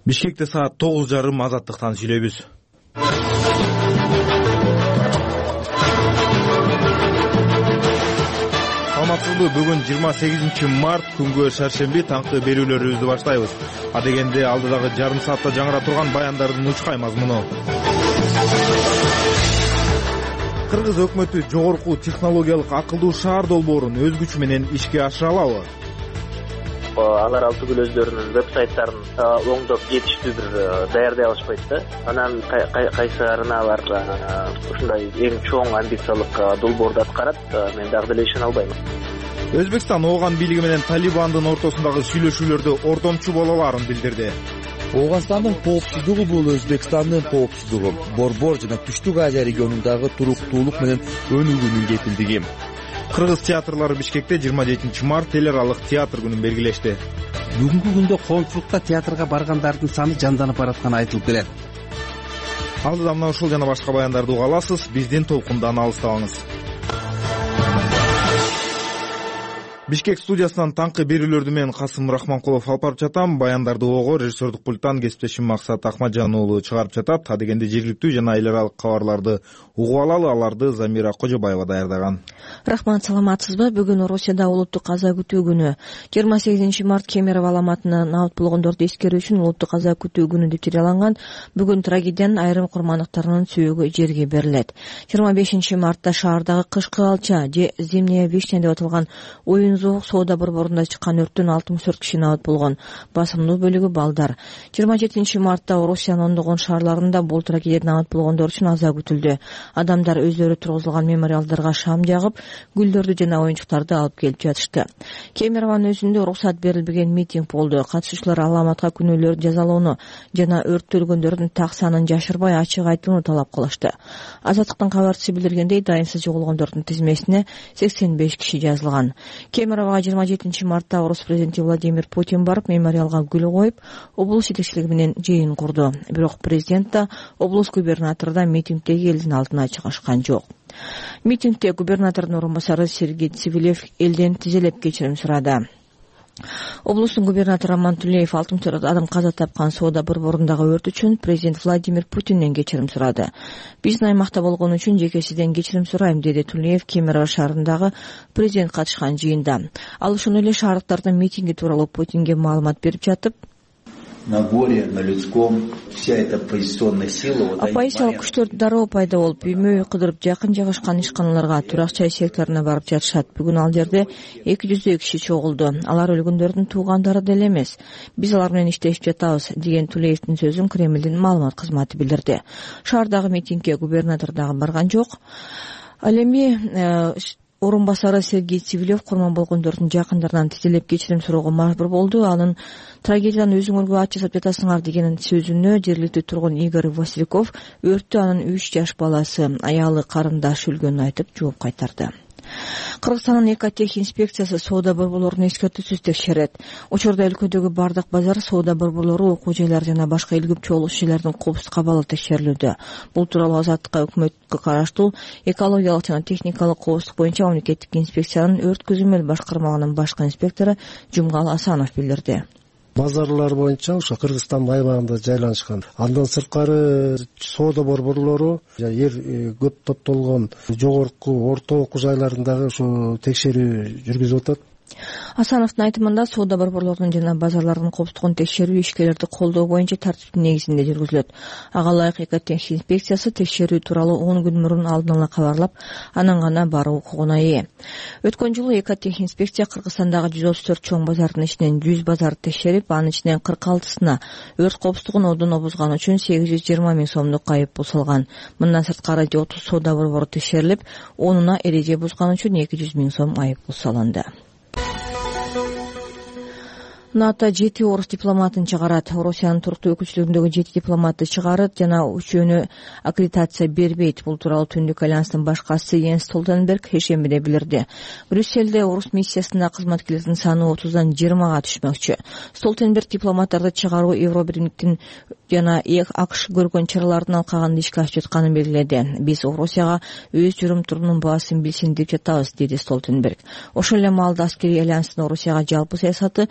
Бишкекте саат 9:30 азаттыктан сүйлөйбүз. Саламатсызбы? Бүгүн 28-март, күнгө шаршемби, таңкы берүүлөрүбүздү баштайбыз. Адегенде алдыдагы жарым саатта жаңыра турган баяндардын учкай мазмуну. Кыргыз өкмөтү жогорку технологиялык акылдуу шаар долбоорун өз күчү менен ишке ашыра алабы? Алар ал түгүл өздөрүнүн веб-сайттарын оңдоп жетиштүү бир даярдай алышпайт да. Анан кайсыларына алар ушундай эң чоң амбициялык долбоорду аткарат, мен дагы деле ишене албайм. Өзбекстан Ооган бийлиги менен Талибандын ортосундагы сүйлөшүүлөрдө ордомчу боло аларын билдирди. Ооганстандын коопсуздугу бул Өзбекстандын коопсуздугу, Борбор жана Түштүк Азия регионундагы туруктуулук менен өнүгүүнүн кепилдиги. Кыргыз театрлары Бишкекте 27-март эл аралык театр күнүн белгилешти. Бүгүнкү күндө коомчулукта театрга баргандардын саны жанданып баратканы айтылып келет. Алдыда мына ушул жана башка баяндарды уга аласыз. Биздин толкундан алыстабаңыз. Бишкек студиясынан таңкы берүүлөрдү мен Касым Рахманкулов алып барып жатам. Баяндарды ого режиссердук пульттан кесиптешим Максат Акмаджан уулу чыгарып жатат. Адегенде жергиликтүү жана эл аралык кабарларды угуп алалы, аларды Замира Кожобаева даярдаган. Рахмат, саламатсызбы? Бүгүн Орусияда улуттук каза күтүү күнү. 28-март Кемерово аламатына абут болгондорду эскерүү үчүн улуттук каза күтүү күнү деп жарыяланган. Бүгүн трагедиянын айрым курмандыктарынын сүйөгү жерге берилет. 25-мартта шаардагы кышкы алча же зимняя вишня деп аталган оюн зоок соода борборунда чыккан өрттөн 64 киши абут болгон. Басымдуу бөлүгү балдар. 27-мартта Орусиянын ондогон шаарларында бул трагедиядан абут болгондор үчүн аза күтүлдү. Адамдар өздөрү тургузулган мемориалдарга шам жагып, гүлдөрдү жана оюнчуктарды алып келип жатышты. Кемерованын өзүндө уруксат берилбеген митинг болду. Катышуучулар аламатка күнөөлөрдү жазалоону жана өрттөлгөндөрдүн так санын жашырбай ачык айтууну талап кылышты. Азаттыктын кабарчысы билдиргендей, дайынсыз жоголгондордун тизмесине 85 киши жазылган. Кемерового 27-мартта Орус президенти Владимир Путин барып, мемориалга гүл коюп, облус жетекчилиги менен жыйын курду. Бирок президент да, облус губернатору да митингдеги элдин алдына чыгышкан жок. Митингде губернатордун орун басары Сергей Цивилев элден тизелеп кечирим сурады. Облустун губернатору Роман Тулеев 64 адам каза тапкан соода борборундагы өрт үчүн президент Владимир Путинден кечирим сурады. Биздин аймакта болгон үчүн жекесиден кечирим сурайм, деди Тулеев Кемерово шаарындагы президент катышкан жыйында. Ал ошондой эле шаардыктардын митинги тууралуу Путинге маалымат берип жатып, на горе, на людском, вся эта оппозиционная сила. Оппозициялык күчтөр дароо пайда болуп, үймө-үй кыдырып, жакын жайгашкан ишканаларга, турак чай секторуна барып жатышат. Бүгүн ал жерде 200 киши чогулду. Алар өлгөндөрдүн туугандары деле эмес. Биз алар менен иштешип жатабыз, деген Тулеевдин сөзүн Кремлдин маалымат кызматы билдирди. Шаардагы митингге губернатор дагы барган жок. Ал эми орун басары Сергей Цивилев курман болгондордун жакындарынан тизелеп кечирим суроого мажбур болду. Анын трагедиядан өзүңөргө ат жасап жатасыңар деген сөзүнө жергиликтүү тургун Игорь Васильков өрттү анын 3 жаш баласы, аялы, карындашы өлгөнүн айтып жооп кайтарды. Кыргызстандын экотех инспекциясы соода борборлорун эскертүүсүз текшерет. Учурда өлкөдөгү бардык базар, соода борборлору, окуу жайлар жана башка илгип чогулуш жерлердин коопсуздук абалы текшерилүүдө. Бул тууралуу Азаттыкка өкмөткө караштуу экологиялык жана техникалык коопсуздук боюнча мамлекеттик инспекциянын өрт көзөмөл башкармагынын башкы инспектору Жумгал Асанов билдирди. Базарлар боюнча ошо Кыргызстандын аймагында жайланышкан. Андан сырткары соода борборлору эр көп топтолгон жогорку, орто окуу жайларындагы ушу текшерүү жүргүзүп атат. Асановдун айтымында соода борборлорунун жана базарлардын коопсуздугун текшерүү ишкерлерди колдоо боюнча тартиптин негизинде жүргүзүлөт. Ага ылайык экотех инспекциясы текшерүү тууралуу 10 күн мурун алдын ала кабарлап, анан гана баруу укугуна ээ. Өткөн жылы экотех инспекция Кыргызстандагы 134 чоң базардын ичинен 100 базарды текшерип, анын ичинен 46сына өрт коопсуздугун обдон бузган үчүн 820 000 сомдук айып пул салган. Мындан сырткары 30 соода борбору текшерилип, 10уна эреже бузган үчүн 200 000 сом айып пул салынды. НАТО 7 орус дипломатын чыгарат. Орусиянын туруктуу өкүлчүлүгүндөгү 7 дипломатты чыгарат жана 3-өөнө аккредитация бербейт. Бул тууралуу Түндүк альянстын башкасы Йенс Столтенберг шейшембиде билдирди. Брюсселде орус миссиясында кызматкерлердин саны 30дан 20га түшмөкчү. Столтенберг дипломаттарды чыгаруу Евробиримдиктин жана АКШ көргөн чаралардын алкагында ишке ашып жатканын белгиледи. Биз Орусияга өз жүрүм-турумунун баасын билсин деп жатабыз, деди Столтенберг. Ошол эле маалда аскерий альянстын Орусияга жалпы саясаты өзгөрүп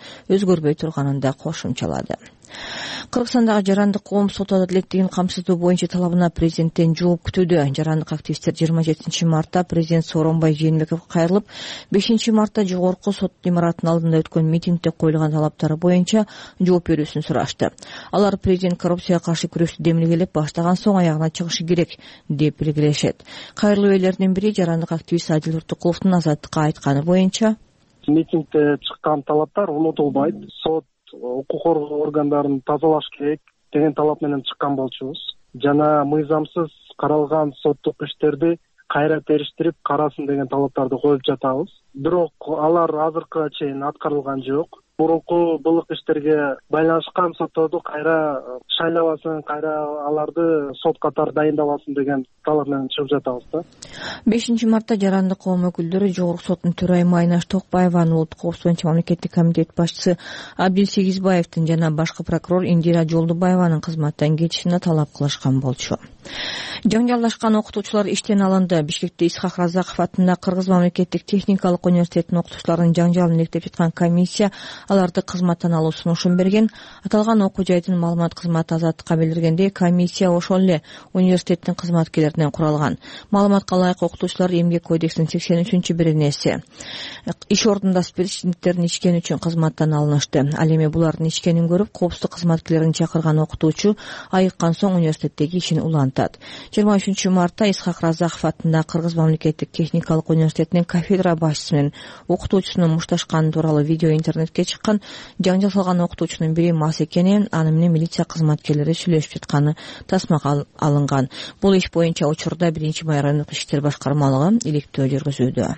өзгөрбөй турганын да кошумчалады. Кыргызстандагы жарандык коом сот адилеттигин камсыздоо боюнча талабына президенттен жооп күтүүдө. Жарандык активисттер 27 мартта президент Сооронбай Жээнбековго кайрылып, 5 мартта жогорку сот имаратынын алдында өткөн митингде коюлган талаптары боюнча жооп берүүсүн сурашты. Алар президент коррупцияга каршы күрөштү демилгелеп баштаган соң аягына чыгышы керек деп белгилешет. Кайрылуу ээлеринин бири жарандык активист Адил Уртукуловдун Азаттыкка айтканы боюнча, митингде чыккан талаптар унутулбайт. Сот укук коргоо органдарын тазалаш керек деген талап менен чыккан болчубуз. Жана мыйзамсыз каралган соттук иштерди кайра териштирип карасын деген талаптарды коюп жатабыз. Бирок алар азыркыга чейин аткарылган жок. Мурунку былык иштерге байланышкан сотторду кайра шайлабасын, кайра аларды сот катары дайындабасын деген талап менен чыгып жатабыз да. 5 мартта жарандык коом өкүлдөрү Жогорку соттун төрайымы Айнаш Токбаеванын, улуттук коопсуздук боюнча мамлекеттик комитет башчысы Абдил Сегизбаевдин жана башкы прокурор Индира Жолдубаеванын кызматтан кетишине талап кылышкан болчу. Жаңжалдашкан окутуучулар иштен алынды. Бишкекте Исхак Разаков атындагы Кыргыз мамлекеттик техникалык университетинин окутуучуларынын жаңжалын иликтеп жаткан комиссия аларды кызматтан алуу сунушун берген. Аталган окуу жайдын маалымат кызматы Азаттыкка билдиргендей, комиссия ошол эле университеттин кызматкерлеринен куралган. Маалыматка ылайык окутуучулар Эмгек кодексинин 83-беренеси иш ордунда спиртниктерин ичкени үчүн кызматтан алынышты. Ал эми булардын ичкенин көрүп, коопсуздук кызматкерлерин чакырган окутуучу айыккан соң университеттеги ишин улантат. 23 мартта Исхак Разаков атындагы Кыргыз мамлекеттик техникалык университетинин кафедра башчысы менен окутуучусунун мушташканы тууралуу видео интернетке чыккан. Жаңжал салган окутуучунун бири мас экени, аны менен милиция кызматкерлери сүйлөшүп жатканы тасмага алынган. Бул иш боюнча учурда 1-Май райондук иштер башкармалыгы иликтөө жүргүзүүдө.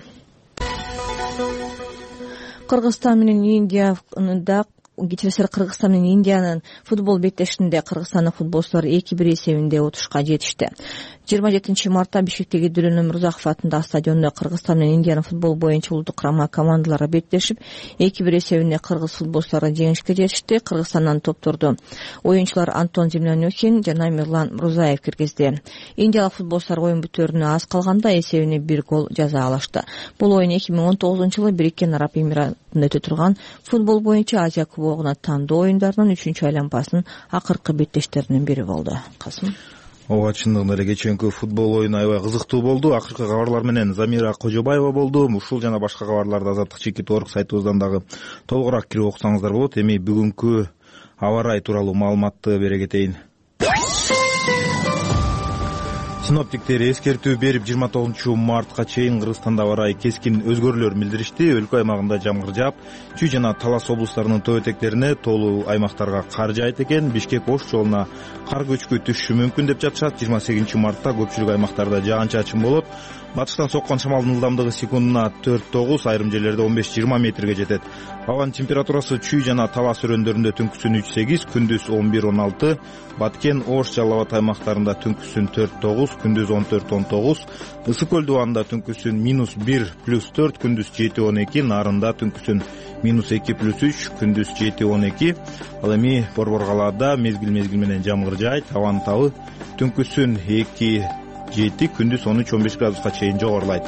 Кыргызстан менен Индияда Кыргызстан менен Индиянын футбол беттешинде кыргызстандык футболчулар 2-1 эсебинде утушка жетишти. 27 мартта Бишкектеги Дүрөн Өмүрзаков атындагы стадиондо Кыргызстан менен Индиянын футбол боюнча улуттук курама командалары беттешип, 2-1 эсебинде кыргыз футболчулары жеңишке жетишти. Кыргызстандан топторду оюнчулар Антон Землянюхин жана Мирлан Мурзаев киргизди. Индиялык футболчулар оюн бүтөөрүнө аз калганда эсебине 1 гол жаза алышты. Бул оюн 2019-жылы Бириккен Араб Эмиратында өтө турган футбол боюнча Азия кубогуна тандоо оюндарынын 3-чү айланпасынын акыркы беттештеринин бири болду. Касым. Ооба, чындыгында эле кечээнкү футбол оюну аябай кызыктуу болду. Акыркы кабарлар менен Замира Кожобаева болду. Ушул жана башка кабарларды Азаттык Чекит.орг сайтыбыздан дагы толугураак кирип окусаңыздар болот. Эми бүгүнкү аба ырайы тууралуу маалыматты бере кетейин. Синоптиктер эскертүү берип 29 мартка чейин Кыргызстанда аба ырайы кескин өзгөрүүлөр билдиришти. Өлкө аймагында жамгыр жаап, Чүй жана Талас облустарынын тоо этектерине, тоолуу аймактарга кар жаайт экен. Бишкек Ош жолуна кар көчкү түшүшү мүмкүн деп жатышат. 28 мартта көпчүлүк аймактарда жаан-чачын болот. Батыштан соккон шамалдын ылдамдыгы секундуна 4-9, айрым жерлерде 15-20 метрге жетет. Абанын температурасы Чүй жана Талас өрөөндөрүндө түнкүсүн 3-8, күндүз 11-16, Баткен, Ош, Жалал Абад аймактарында түнкүсүн 4-9, күндүз 14-19, Ысык көл дубанында түнкүсүн -1 + 4, күндүз 7-12, Нарында түнкүсүн -2 + 3, күндүз 7-12. Ал эми Борбор калаада мезгил менен жамгыр жаайт. Абанын табы түнкүсүн 2-7, күндүз 13-15 градуска чейин жогорулайт.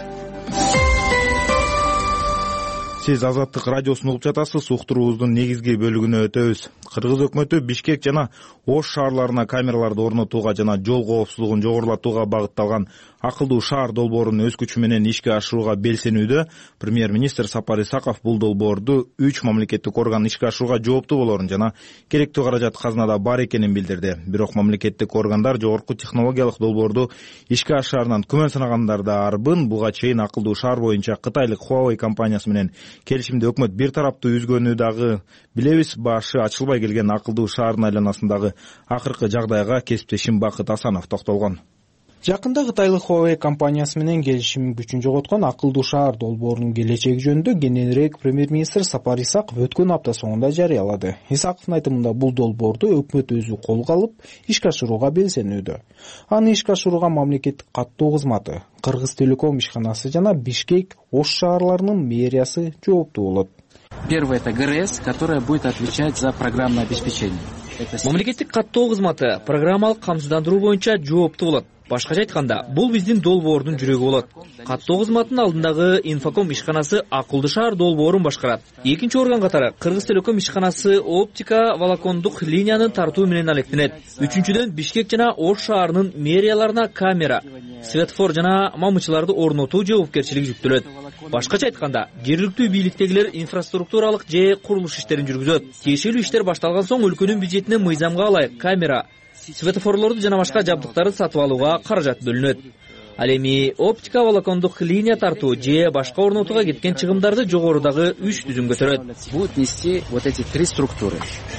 Сиз Азаттык радиосун угуп жатасыз. Уктуруубуздун негизги бөлүгүнө өтөбүз. Кыргыз өкмөтү Бишкек жана Ош шаарларына камераларды орнотууга жана жол коопсуздугун жогорулатууга багытталган акылдуу шаар долбоорун өз күчү менен ишке ашырууга белсенүүдө. Премьер-министр Сапар Исаков бул долбоорду 3 мамлекеттик орган ишке ашырууга жооптуу болорун жана керектүү каражат казынада бар экенин билдирди. Бирок мамлекеттик органдар жогорку технологиялык долбоорду ишке ашыраарынан күмөн санагандар да арбын. Буга чейин акылдуу шаар боюнча Кытайлык Huawei компаниясы менен келишимди өкмөт бир тараптуу үзгөнү дагы билебиз. Башы ачылбай келген акылдуу шаардын айланасындагы акыркы жагдайга кесиптешим Бакыт Асанов токтолгон. Жакында Кытайлык Huawei компаниясы менен келишим күчүн жоготкон акылдуу шаар долбоорунун келечеги жөнүндө кененирээк премьер-министр Сапар Исаков өткөн апта соңунда жарыялады. Исаковдун айтымында бул долбоорду өкмөт өзү колго алып ишке ашырууга белсенүүдө. Аны ишке ашырууга мамлекеттик каттоо кызматы, Кыргыз Телеком ишканасы жана Бишкек, Ош шаарларынын мэриясы жооптуу болот. Первое — это ГРС, которая будет отвечать за программное обеспечение. Мамлекеттик каттоо кызматы программалык камсыздандыруу боюнча жооптуу болот. Башкача айтканда, бул биздин долбоордун жүрөгү болот. Каттоо кызматынын алдындагы Инфоком ишканасы акылдуу шаар долбоорун башкарат. Экинчи орган катары Кыргыз Телеком ишканасы оптика волокондук линиянын тартуу менен алектенет. Үчүнчүдөн Бишкек жана Ош шаарынын мэрияларына камера, светофор жана мамычыларды орнотуу жоопкерчилиги жүктөлөт. Башкача айтканда, жергиликтүү бийликтегилер инфраструктуралык же курулуш иштерин жүргүзөт. Тиешелүү иштер башталган соң өлкөнүн бюджетине мыйзамга ылайык камера, светофорлорду жана башка жабдыктарды сатып алууга каражат бөлүнөт. Ал эми оптика волокондук линия тартуу же башка орнотууга кеткен чыгымдарды жогорудагы 3 түзүмгө төрөт. Будут нести вот эти 3 структуры.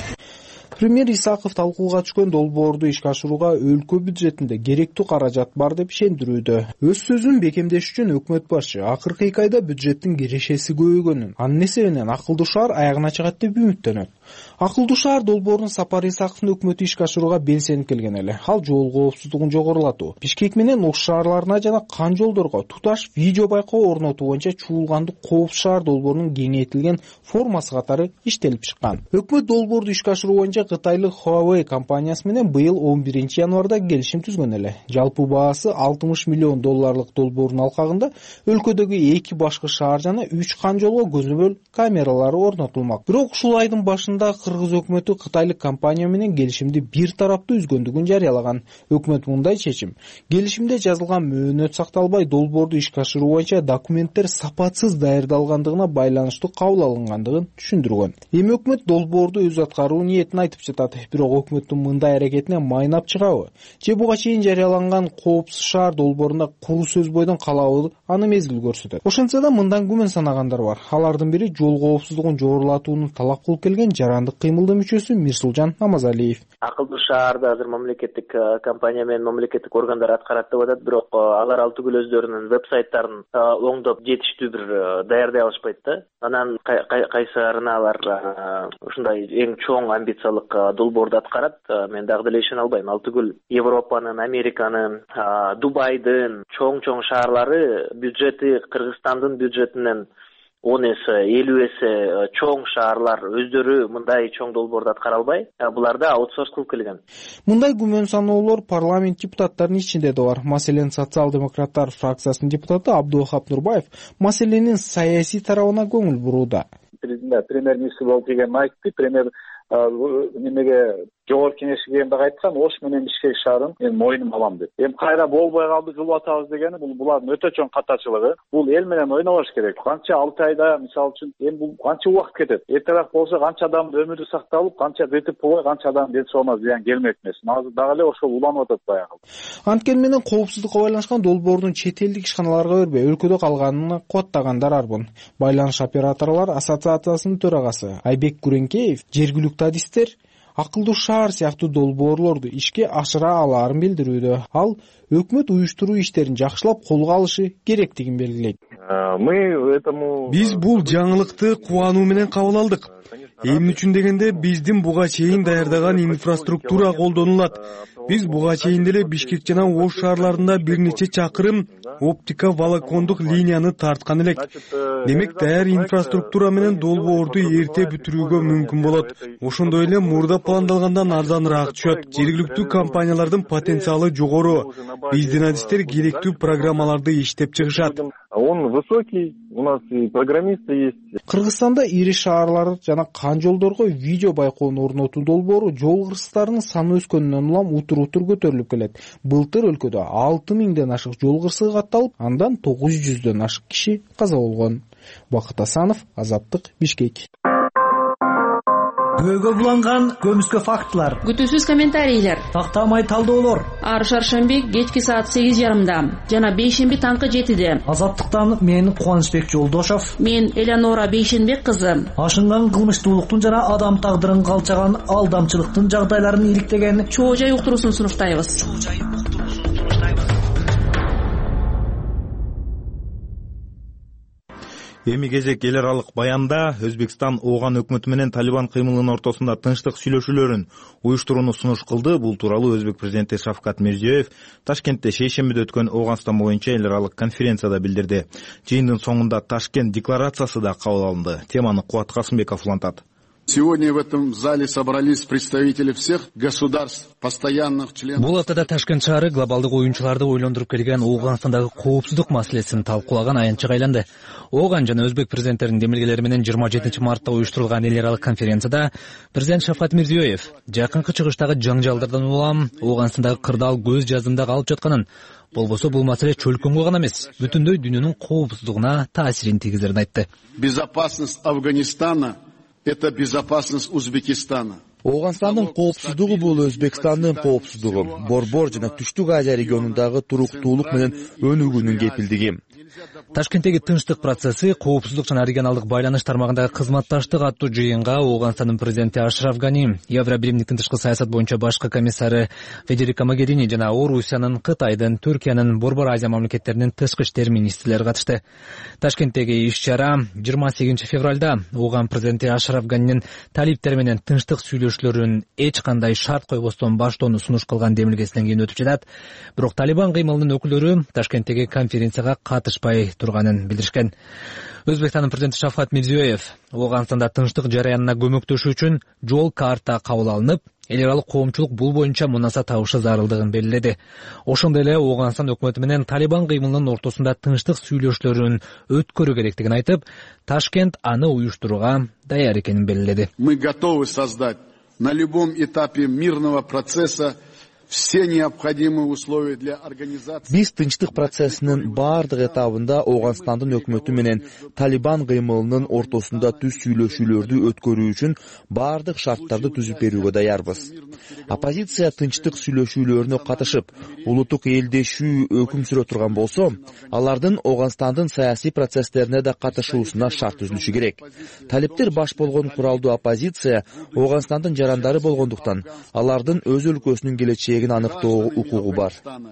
Премьер Исаков талкууга түшкөн долбоорду ишке ашырууга өлкө бюджетинде керектүү каражат бар деп ишендирүүдө. Өз сөзүн бекемдеш үчүн өкмөт башчы акыркы 2 айда бюджеттин кирешеси көбөйгөнүн, анын эсебинен акылдуу шаар аягына чыгат деп үмүттөнөт. Акылдуу шаар долбоорун Сапар Исаковдун өкмөтү ишке ашырууга белсенип келген эле. Ал жол коопсуздугун жогорулатуу, Бишкек менен Ош шаарларына жана Кан жолдорго туташ видео байкоо орнотуу боюнча чуулгандык коопсуз шаар долбоорунун кеңейтилген формасы катары иштелип чыккан. Өкмөт долбоорду ишке ашыруу боюнча Кытайлык Huawei компаниясы менен быйыл 11 январда келишим түзгөн эле. Жалпы баасы $60 миллион долбоордун алкагында өлкөдөгү 2 башкы шаар жана 3 Кан жолго көзөмөл камералары орнотулмак. Бирок ушул айдын башында Кыргыз өкмөтү Кытайлык компания менен келишимди бир тараптуу үзгөндүгүн жарыялаган. Өкмөт мындай чечим: келишимде жазылган мөөнөт сакталбай, долбоорду ишке ашыруу боюнча документтер сапатсыз даярдалгандыгына байланыштуу кабыл алынгандыгын түшүндүргөн. Эми өкмөт долбоорду өз аткаруу ниетин айтып жатат. Бирок өкмөттүн мындай аракетине майнап чыгабы же буга чейин жарыяланган коопсуз шаар долбоорунда куру сөз бойдон калабы аны мезгил көрсөтөт. Ошентсе да мындан күмөн санагандар бар. Алардын бири жол коопсуздугун жогорулатууну талап кылып келген жарандык кыймылдын мүчөсү Мирсулжан Намазалиев. Акылдуу шаарды азыр мамлекеттик компания менен мамлекеттик органдар аткарат деп атат, бирок алар ал түгүл өздөрүнүн вебсайттарын оңдоп жетиштүү бир даярдай алышпайт да. Анан кайсыларына алар ушундай эң чоң амбициялык долбоорду аткарат. Мен дагы деле ишене албайм. Ал түгүл Европанын, Американын, Дубайдын чоң шаарлары бюджети Кыргызстандын бюджетинен 10 эсе, 50 эсе чоң шаарлар өздөрү мындай чоң долбоорду аткара албай, буларды аутсорс кылып келген. Мындай күмөн саноолор парламент депутаттарынын ичинде да бар. Маселен, социал-демократтар фракциясынын депутаты Абдулхап Нурбаев маселенин саясий тарабына көңүл бурууда. Премьер-министр болуп келгенин айтты. Премьер немеге жогорку кеңешке келгенде айткан, Ош менен Бишкек шаарын мен мойнума алам деп. Эми кайра болбой калды, кылып атабыз дегени бул булардын өтө чоң катачылыгы. Бул эл менен ойнобош керек. Канча 6 айда мисалы үчүн эми бул канча убакыт кетет. Эртерээк болсо канча адамдын өмүрү сакталып, канча ДТП болбой, канча адамдын ден соолугуна зыян келмек эмес. Азыр дагы эле ошол уланып атат баягы. Анткени менен коопсуздукка байланышкан долбоордун чет элдик ишканаларга бербей, өлкөдө калганын кубаттагандар арбын. Байланыш операторлор ассоциациясынын төрагасы Айбек Күреңкеев жергиликтүү адистер акылдуу шаар сыяктуу долбоорлорду ишке ашыра алаарын билдирүүдө. Ал өкмөт уюштуруу иштерин жакшылап колго алышы керектигин белгилейт. Биз бул жаңылыкты кубануу менен кабыл алдык. Эмне үчүн дегенде, биздин буга чейин даярдаган инфраструктура колдонулат. Биз буга чейин деле Бишкек жана Ош шаарларында бир нече чакырым оптика волокондук линияны тарткан элек. Демек, даяр инфраструктура менен долбоорду эрте бүтүрүүгө мүмкүн болот. Ошондой эле мурда пландалгандан арзаныраак түшөт. Жергиликтүү компаниялардын потенциалы жогору. Биздин адистер керектүү программаларды иштеп чыгышат. Он высокий, у нас и программисты есть. Кыргызстанда ири шаарлар жана Кан жолдорго видео байкоонун орнотуу долбоору жол кырсыктарынын саны өскөнүнөн улам утур-утур көтөрүлүп келет. Былтыр өлкөдө 6000ден ашык жол кырсыгы катталып, андан 900дөн ашык киши каза болгон. Бакыт Асанов, Азаттык, Бишкек. Күбөгө буланган көмүскө фактылар. Күтүүсүз комментарийлер. Тактамай талдоолор. Ар шаршемби кечки саат 8:30, жана бейшемби таңкы 7:00. Азаттыктан мен Кубанычбек Жолдошов. Мен Элеонора Бейшенбек кызы. Ашынган кылмыштуулуктун жана адам тагдырын калчаган алдамчылыктын жагдайларын иликтеген чоо жай уктуруусун сунуштайбыз. Эми кезек эл аралык баянда Өзбекстан Ооган өкмөтү менен Талибан кыймылынын ортосунда тынчтык сүйлөшүүлөрүн уюштурууну сунуш кылды. Бул тууралуу Өзбек президенти Шавкат Мирзиёев Ташкентте шейшембиде өткөн Ооганстан боюнча эл аралык конференцияда билдирди. Жыйындын соңунда Ташкент декларациясы да кабыл алынды. Теманы Кубат Касымбеков улантат. Сегодня в этом зале собрались представители всех государств, постоянных членов. Бул аптада Ташкент шаары глобалдык оюнчуларды ойлондуруп келген Ооганстандагы коопсуздук маселесин талкуулаган аянтчыга айланды. Ооган жана Өзбек президенттеринин демилгелери менен 27-мартта уюштурулган эл аралык конференцияда президент Шавкат Мирзиёев жакынкы чыгыштагы жаңжалдардан улам Ооганстандагы кырдаал көз жаздымда калып жатканын, болбосо бул маселе чөлкөнгө гана эмес, бүтүндөй дүйнөнүн коопсуздугуна таасирин тийгизерин айтты. Безопасность Афганистана — это безопасность Узбекистана. Ооганстандын коопсуздугу бул Өзбекстандын коопсуздугу, Борбор жана Түштүк Азия регионундагы туруктуулук менен өнүгүүнүн кепилдиги. Ташкенттеги тынчтык процесси, коопсуздук жана регионалдык байланыш тармагындагы кызматташтык аттуу жыйынга Ооганстандын президенти Ашраф Гани, Евробиримдиктин тышкы саясат боюнча башкы комиссары Федерика Могерини жана Орусиянын, Кытайдын, Түркиянын, Борбор Азия мамлекеттеринин тышкы иштер министрлери катышты. Ташкенттеги иш-чара 28 февралда Ооган президенти Ашраф Ганинин талиптери менен тынчтык сүйлөшүүлөрүн эч кандай шарт койбостон баштоону сунуш кылган демилгесинен кийин өтүп жатат. Бирок Талибан кыймылынын өкүлдөрү Ташкенттеги конференцияга катышпай турганын билдиришкен. Өзбекстандын президенти Шавкат Мирзиёев Ооганстанда тынчтык жараянына көмөктөшүү үчүн жол карта кабыл алынып, эл аралык коомчулук бул боюнча мунаса табышы зарылдыгын белгиледи. Ошондой эле Ооганстан өкмөтү менен Талибан кыймылынын ортосунда тынчтык сүйлөшүүлөрүн өткөрүү керектигин айтып, Ташкент аны уюштурууга даяр экенин белгиледи. Мы готовы создать на любом этапе мирного процесса все необходимые условия для организации. Биз тынчтык процессинин бардык этабында Ооганстандын өкмөтү менен Талибан кыймылынын ортосунда түз сүйлөшүүлөрдү өткөрүү үчүн бардык шарттарды түзүп берүүгө даярбыз. Оппозиция тынчтык сүйлөшүүлөрүнө катышып, улуттук элдешүү өкүм сүрө турган болсо, алардын Ооганстандын саясий процесстерине да катышуусуна шарт түзүлүшү керек. Талиптер баш болгон куралдуу оппозиция Ооганстандын жарандары болгондуктан, алардын өз өлкөсүнүн келечеги аныктоо укугу бар.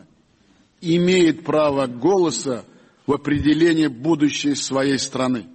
Имеет право голоса в определении будущей своей страны.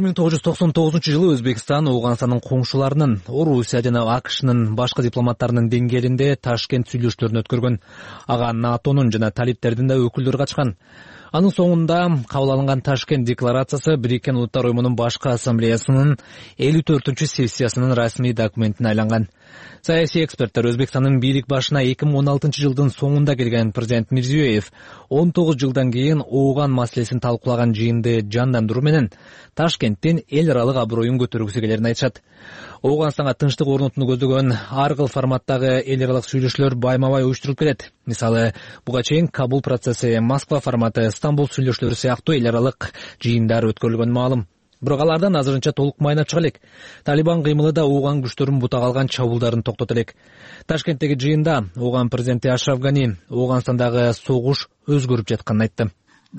1999 Өзбекстан Ооганстандын коңшуларынын, Орусия жана АКШнын башкы дипломаттарынын деңгээлинде Ташкент сүйлөшүүлөрүн өткөргөн. Ага НАТОнун жана талиптердин да өкүлдөрү катышкан. Анын соңунда кабыл алынган Ташкент декларациясы Бириккен Улуттар уюмунун башкы ассамблеясынын 54-сессиясынын расмий документине айланган. Саясий эксперттер Өзбекстандын бийлик башына 2016 жылдын соңунда келген президент Мирзиёев 19 жылдан кийин Ооган маселесин талкуулаган жыйынды жандандыруу менен Ташкенттин эл аралык аброюн көтөргүсү келерин айтышат. Ооганстанга тынчтык орнотууну көздөгөн ар кыл форматтагы эл аралык сүйлөшүүлөр байма-бай уюштурулуп келет. Мисалы, буга чейин Кабул процесси, Москва форматы, Стамбул сүйлөшүүлөрү сыяктуу эл аралык жыйындар өткөрүлгөн маалым. Бирок алардан азырынча толук майнап чыга элек. Талибан кыймылы да Ооган күчтөрүнүн бутак алган чабуулдарын токтото элек. Ташкенттеги жыйында Ооган президенти Ашраф Гани Ооганстандагы согуш өзгөрүп жатканын айтты.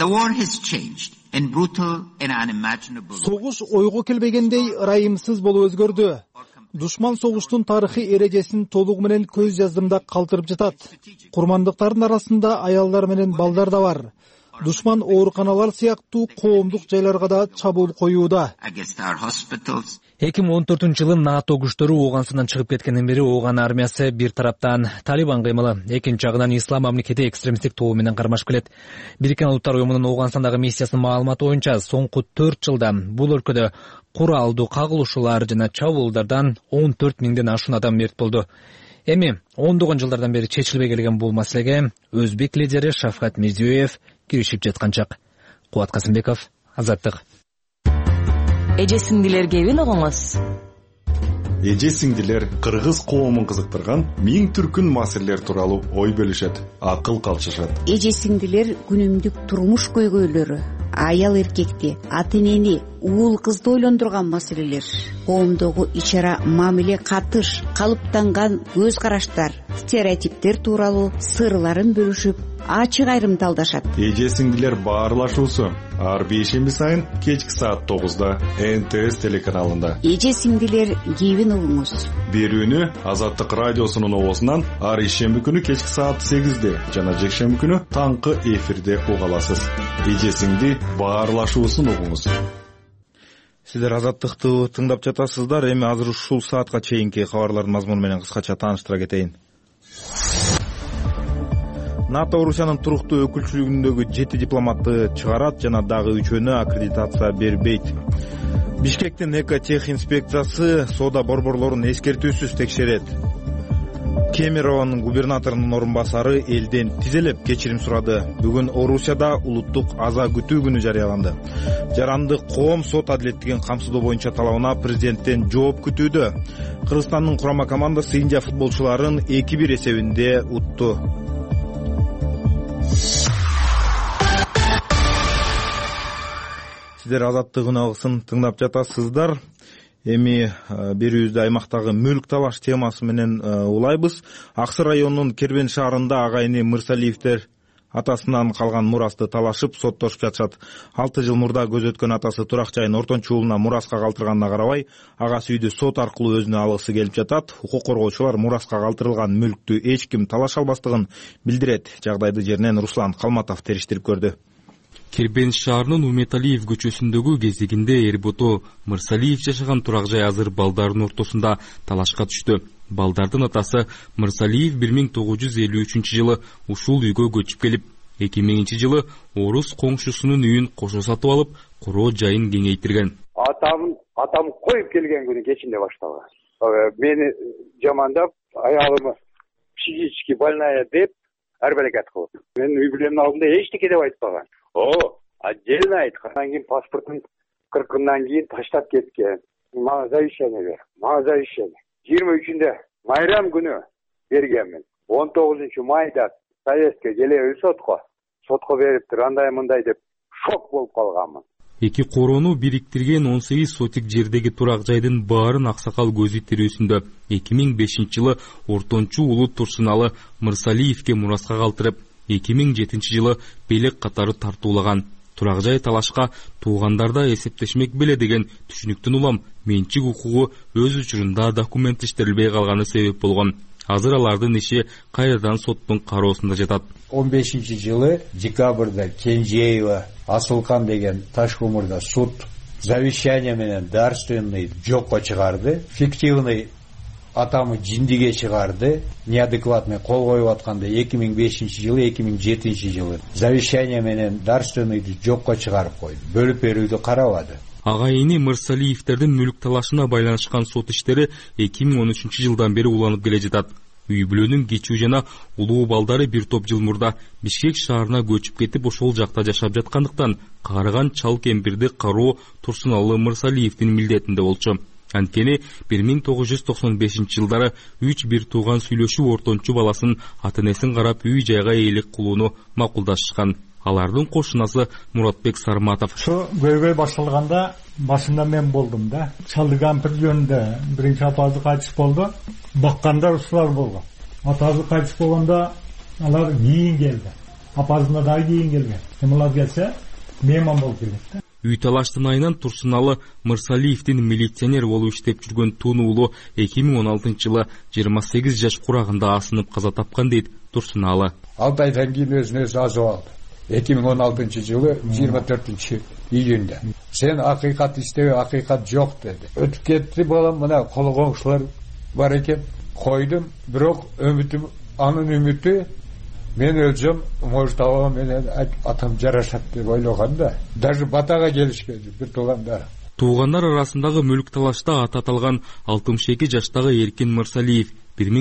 Согуш ойго келбегендей ырайымсыз болуп өзгөрдү. Душман согуштун тарыхый эрежесин толугу менен көз жаздымда калтырып жатат. Курмандыктардын арасында аялдар менен балдар да бар. Душман ооруканалар сыяктуу коомдук жайларга да чабуул коюуда. 2014 жылы НАТО күчтөрү Ооганстандан чыгып кеткенден бери Ооган армиясы бир тараптан Талибан кыймылы, экинчи жагынан Ислам мамлекети экстремисттик тобу менен кармашып келет. Бириккен Улуттар уюмунун Ооганстандагы миссиясынын маалыматы боюнча соңку 4 жылда бул өлкөдө куралдуу кагылышуулар жана чабуулдардан 14 миңден ашуун адам мерт болду. Эми ондогон жылдардан бери чечилбей келген бул маселеге өзбек лидери Шавкат Мирзиёев киришип жаткан чак. Кубат Касымбеков, Азаттык. Эже сиңдилер кебин огоңуз. Эже сиңдилер кыргыз коомун кызыктырган миң түркүн маселелер тууралуу ой бөлүшөт, акыл калчышат. Эже сиңдилер күнүмдүк турмуш көйгөйлөрү, аял эркекти, ата энени, уул кызды ойлондурган маселелер, коомдогу ичара мамиле катыш, калыптанган көз караштар, стереотиптер тууралуу сырларын бөлүшүп, ачык айрымталдашат. Эже сиңдилер баарлашуусу ар бейшемби сайын кечки саат 9-да НТС телеканалында. Эже сиңдилер кебин угуңуз. Берүүнү Азаттык радиосунун оозунан ар ишемби күнү кечки саат 8-де жана жекшемби күнү таңкы эфирде уга аласыз. Эже сиңди баарлашуусун угуңуз. Сиздер Азаттыкты тыңдап жатасыздар. Эми азыр ушул саатка чейинки кабарлардын мазмуну менен кыскача тааныштыра кетейин. НАТО Орусиянын туруктуу өкүлчүлүгүндөгү 7 дипломатты чыгарат жана дагы 3-өнү аккредитация бербейт. Бишкектин экотех инспекциясы соода борборлорун эскертүүсүз текшерет. Кемерованын губернаторунун орун басары элден тизелеп кечирим сурады. Бүгүн Орусияда улуттук аза күтүү күнү жарыяланды. Жарандык коом сот адилеттигин камсыздоо боюнча талабына президенттен жооп күтүүдө. Кыргызстандын курама командасы Индия футболчуларын 2-1 эсебинде утту. Сиздер Азаттыгын агысын тыңдап жатасыздар. Эми берүүбүздө аймактагы мүлк талаш темасы менен улайбыз. Аксы районунун Кербен шаарында агайыны Мырсалиевдер атасынан калган мурасты талашып соттошуп жатышат. 6 жыл мурда көз өткөн атасы турак жайын ортончу уулуна мураска калтырганына карабай, агасы үйдү сот аркылуу өзүнө алгысы келип жатат. Укук коргоочулар мураска калтырылган мүлктү эч ким талаша албастыгын билдирет. Жагдайды жеринен Руслан Калматов териштирип көрдү. Кербен шаарынын Уметалиев көчөсүндөгү кезегинде Эрбото Мырсалиев жашаган турак жай азыр балдардын ортосунда талашка түштү. Балдардын атасы Мырсалиев 1953 жылы ушул үйгө көчүп келип, 2000 жылы орус коңшусунун үйүн кошо сатып алып, куроо жайын кеңейтирген. Атам коюп келген күнү кечинде башталган. Мени жамандап, аялымы психически больная деп арбалекат кылып. Мен үй бүлөнүн алдында эчтеке деп айтпаган. Отдельно айткан. Андан кийин паспортун 40-дан кийин таштап кеткен. Мага завещание бер. 23-нде майрам күнү бергенмин. 19 майда Советке келебиз сотко бериптир, андай мындай деп шок болуп калганмын. Эки короону бириктирген 18 сотик жердеги турак жайдын баарын аксакал көзү тирүүсүндө 2005 жылы ортончу уулу Турсуналы Мырсалиевке мураска калтырып, 2007 жылы белек катары тартуулаган. Турак жай талашка туугандарда эсептешмек беле деген түшүнүктүн улам менчик укугу өз учурунда документтештирилбей калганы себеп болгон. Азыр алардын иши кайрадан соттун кароосунда жатат. 15 жылы декабрда Кенжеева Асылкан деген Ташкумурда суд завещание менен дарственный жокко чыгарды. Фиктивный атамы жиндиге чыгарды. Неадекватный кол коюп атканда 2005 жылы, 2007 жылы завещание менен дарственныйды жокко чыгарып койду. Бөлүп берүүдү карабады. Агайыны Мырсалиевтердин мүлк талашына байланышкан сот иштери 2013 жылдан бери уланып келе жатат. Үй бүлөнүн кичүү жана улуу балдары бир топ жыл мурда Бишкек шаарына көчүп кетип ошол жакта жашап жаткандыктан каарыган чал кемпирди кароо Турсуналы Мырсалиевдин милдетинде болчу. Анткени 1995 жылдары 3-1 тууган сүйлөшүп ортончу баласын ата-энесин карап үй жайга ээлик кылууну макулдашышкан. Алардын кошунасы Муратбек Сарматов. Şu көйгөй башталганда башында мен болдум да. Чалдыган пир жөнүндө биринчи апасы кайтыш болду. Баккандар ушулар болгон. Атасы кайтыш болгондо алар кийин келди. Апасына да кийин келген. Алар келсе мейман болуп келет. Үй талаштын айынан Турсуналы Мырсалиевдин милиционер болуп иштеп жүргөн тууну уулу 2016 жылы 28 жаш курагында асынып каза тапкан дейт Турсуналы. 6 айдан кийин өзүнө өзү азып алды. 2016 жылы 24 июнда. Сен акыйкат истебе, акыйкат жок деди. Өтүп кетти балам, мына кол коңшулар бар экен. Койдум, бирок үмүтүм, анын үмүтү мен өлсөм, может аба менен атам жарашат деп ойлоганда, даже батага келишпеди бир туугандар. Туугандар арасындагы мүлк талашта аты аталган 62 жаштагы Эркин Мырсалиев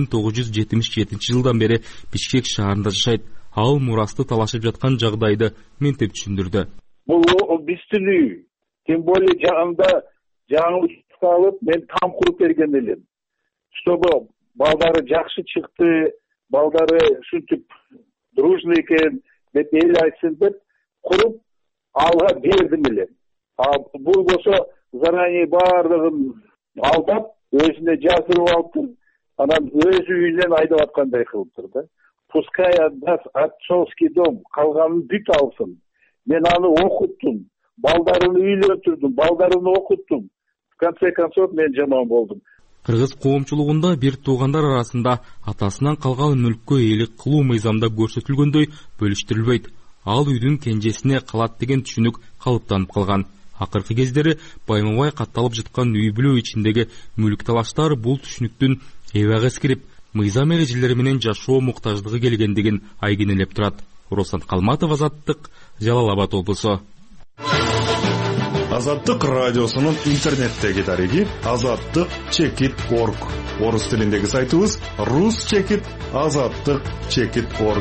1977 жылдан бери Бишкек шаарында жашайт. Ал мурасты талашып жаткан жагдайды ментип түшүндүрдү. Бул биздин үй. Тем более жагында жаңы алып мен там куруп берген элем. Чтобы балдары жакшы чыкты, балдары ушинтип дружный экен деп эл айтсын деп куруп алга бердим элем. Бул болсо заранее баардыгын алдап, өзүнө жаздырып алыптыр. Анан өз үйүнөн айдап аткандай кылыптыр да. Пускай отдаст отцовский дом, калганын бүт алсын. Мен аны окуттум, балдарын үйлөндүрдүм, балдарын окуттум. В конце концов мен жаман болдум. Кыргыз коомчулугунда бир туугандар арасында атасынан калган мүлккө ээлик кылуу мыйзамда көрсөтүлгөндөй бөлүштүрүлбөйт. Ал үйдүн кенжесине калат деген түшүнүк калыптанып калган. Акыркы кездери байма-бай катталып жаткан үй бүлө ичиндеги мүлк талаштар бул түшүнүктүн эбак эскирип, мыйзам эрежелери менен жашоо муктаждыгы келгендигин айгинелеп турат. Руслан Калматов, Азаттык, Жалал Абад облусу. Азаттык радиосунун интернеттеги дареги azattik.org. Орус тилиндеги сайтыбыз rus.azattik.org.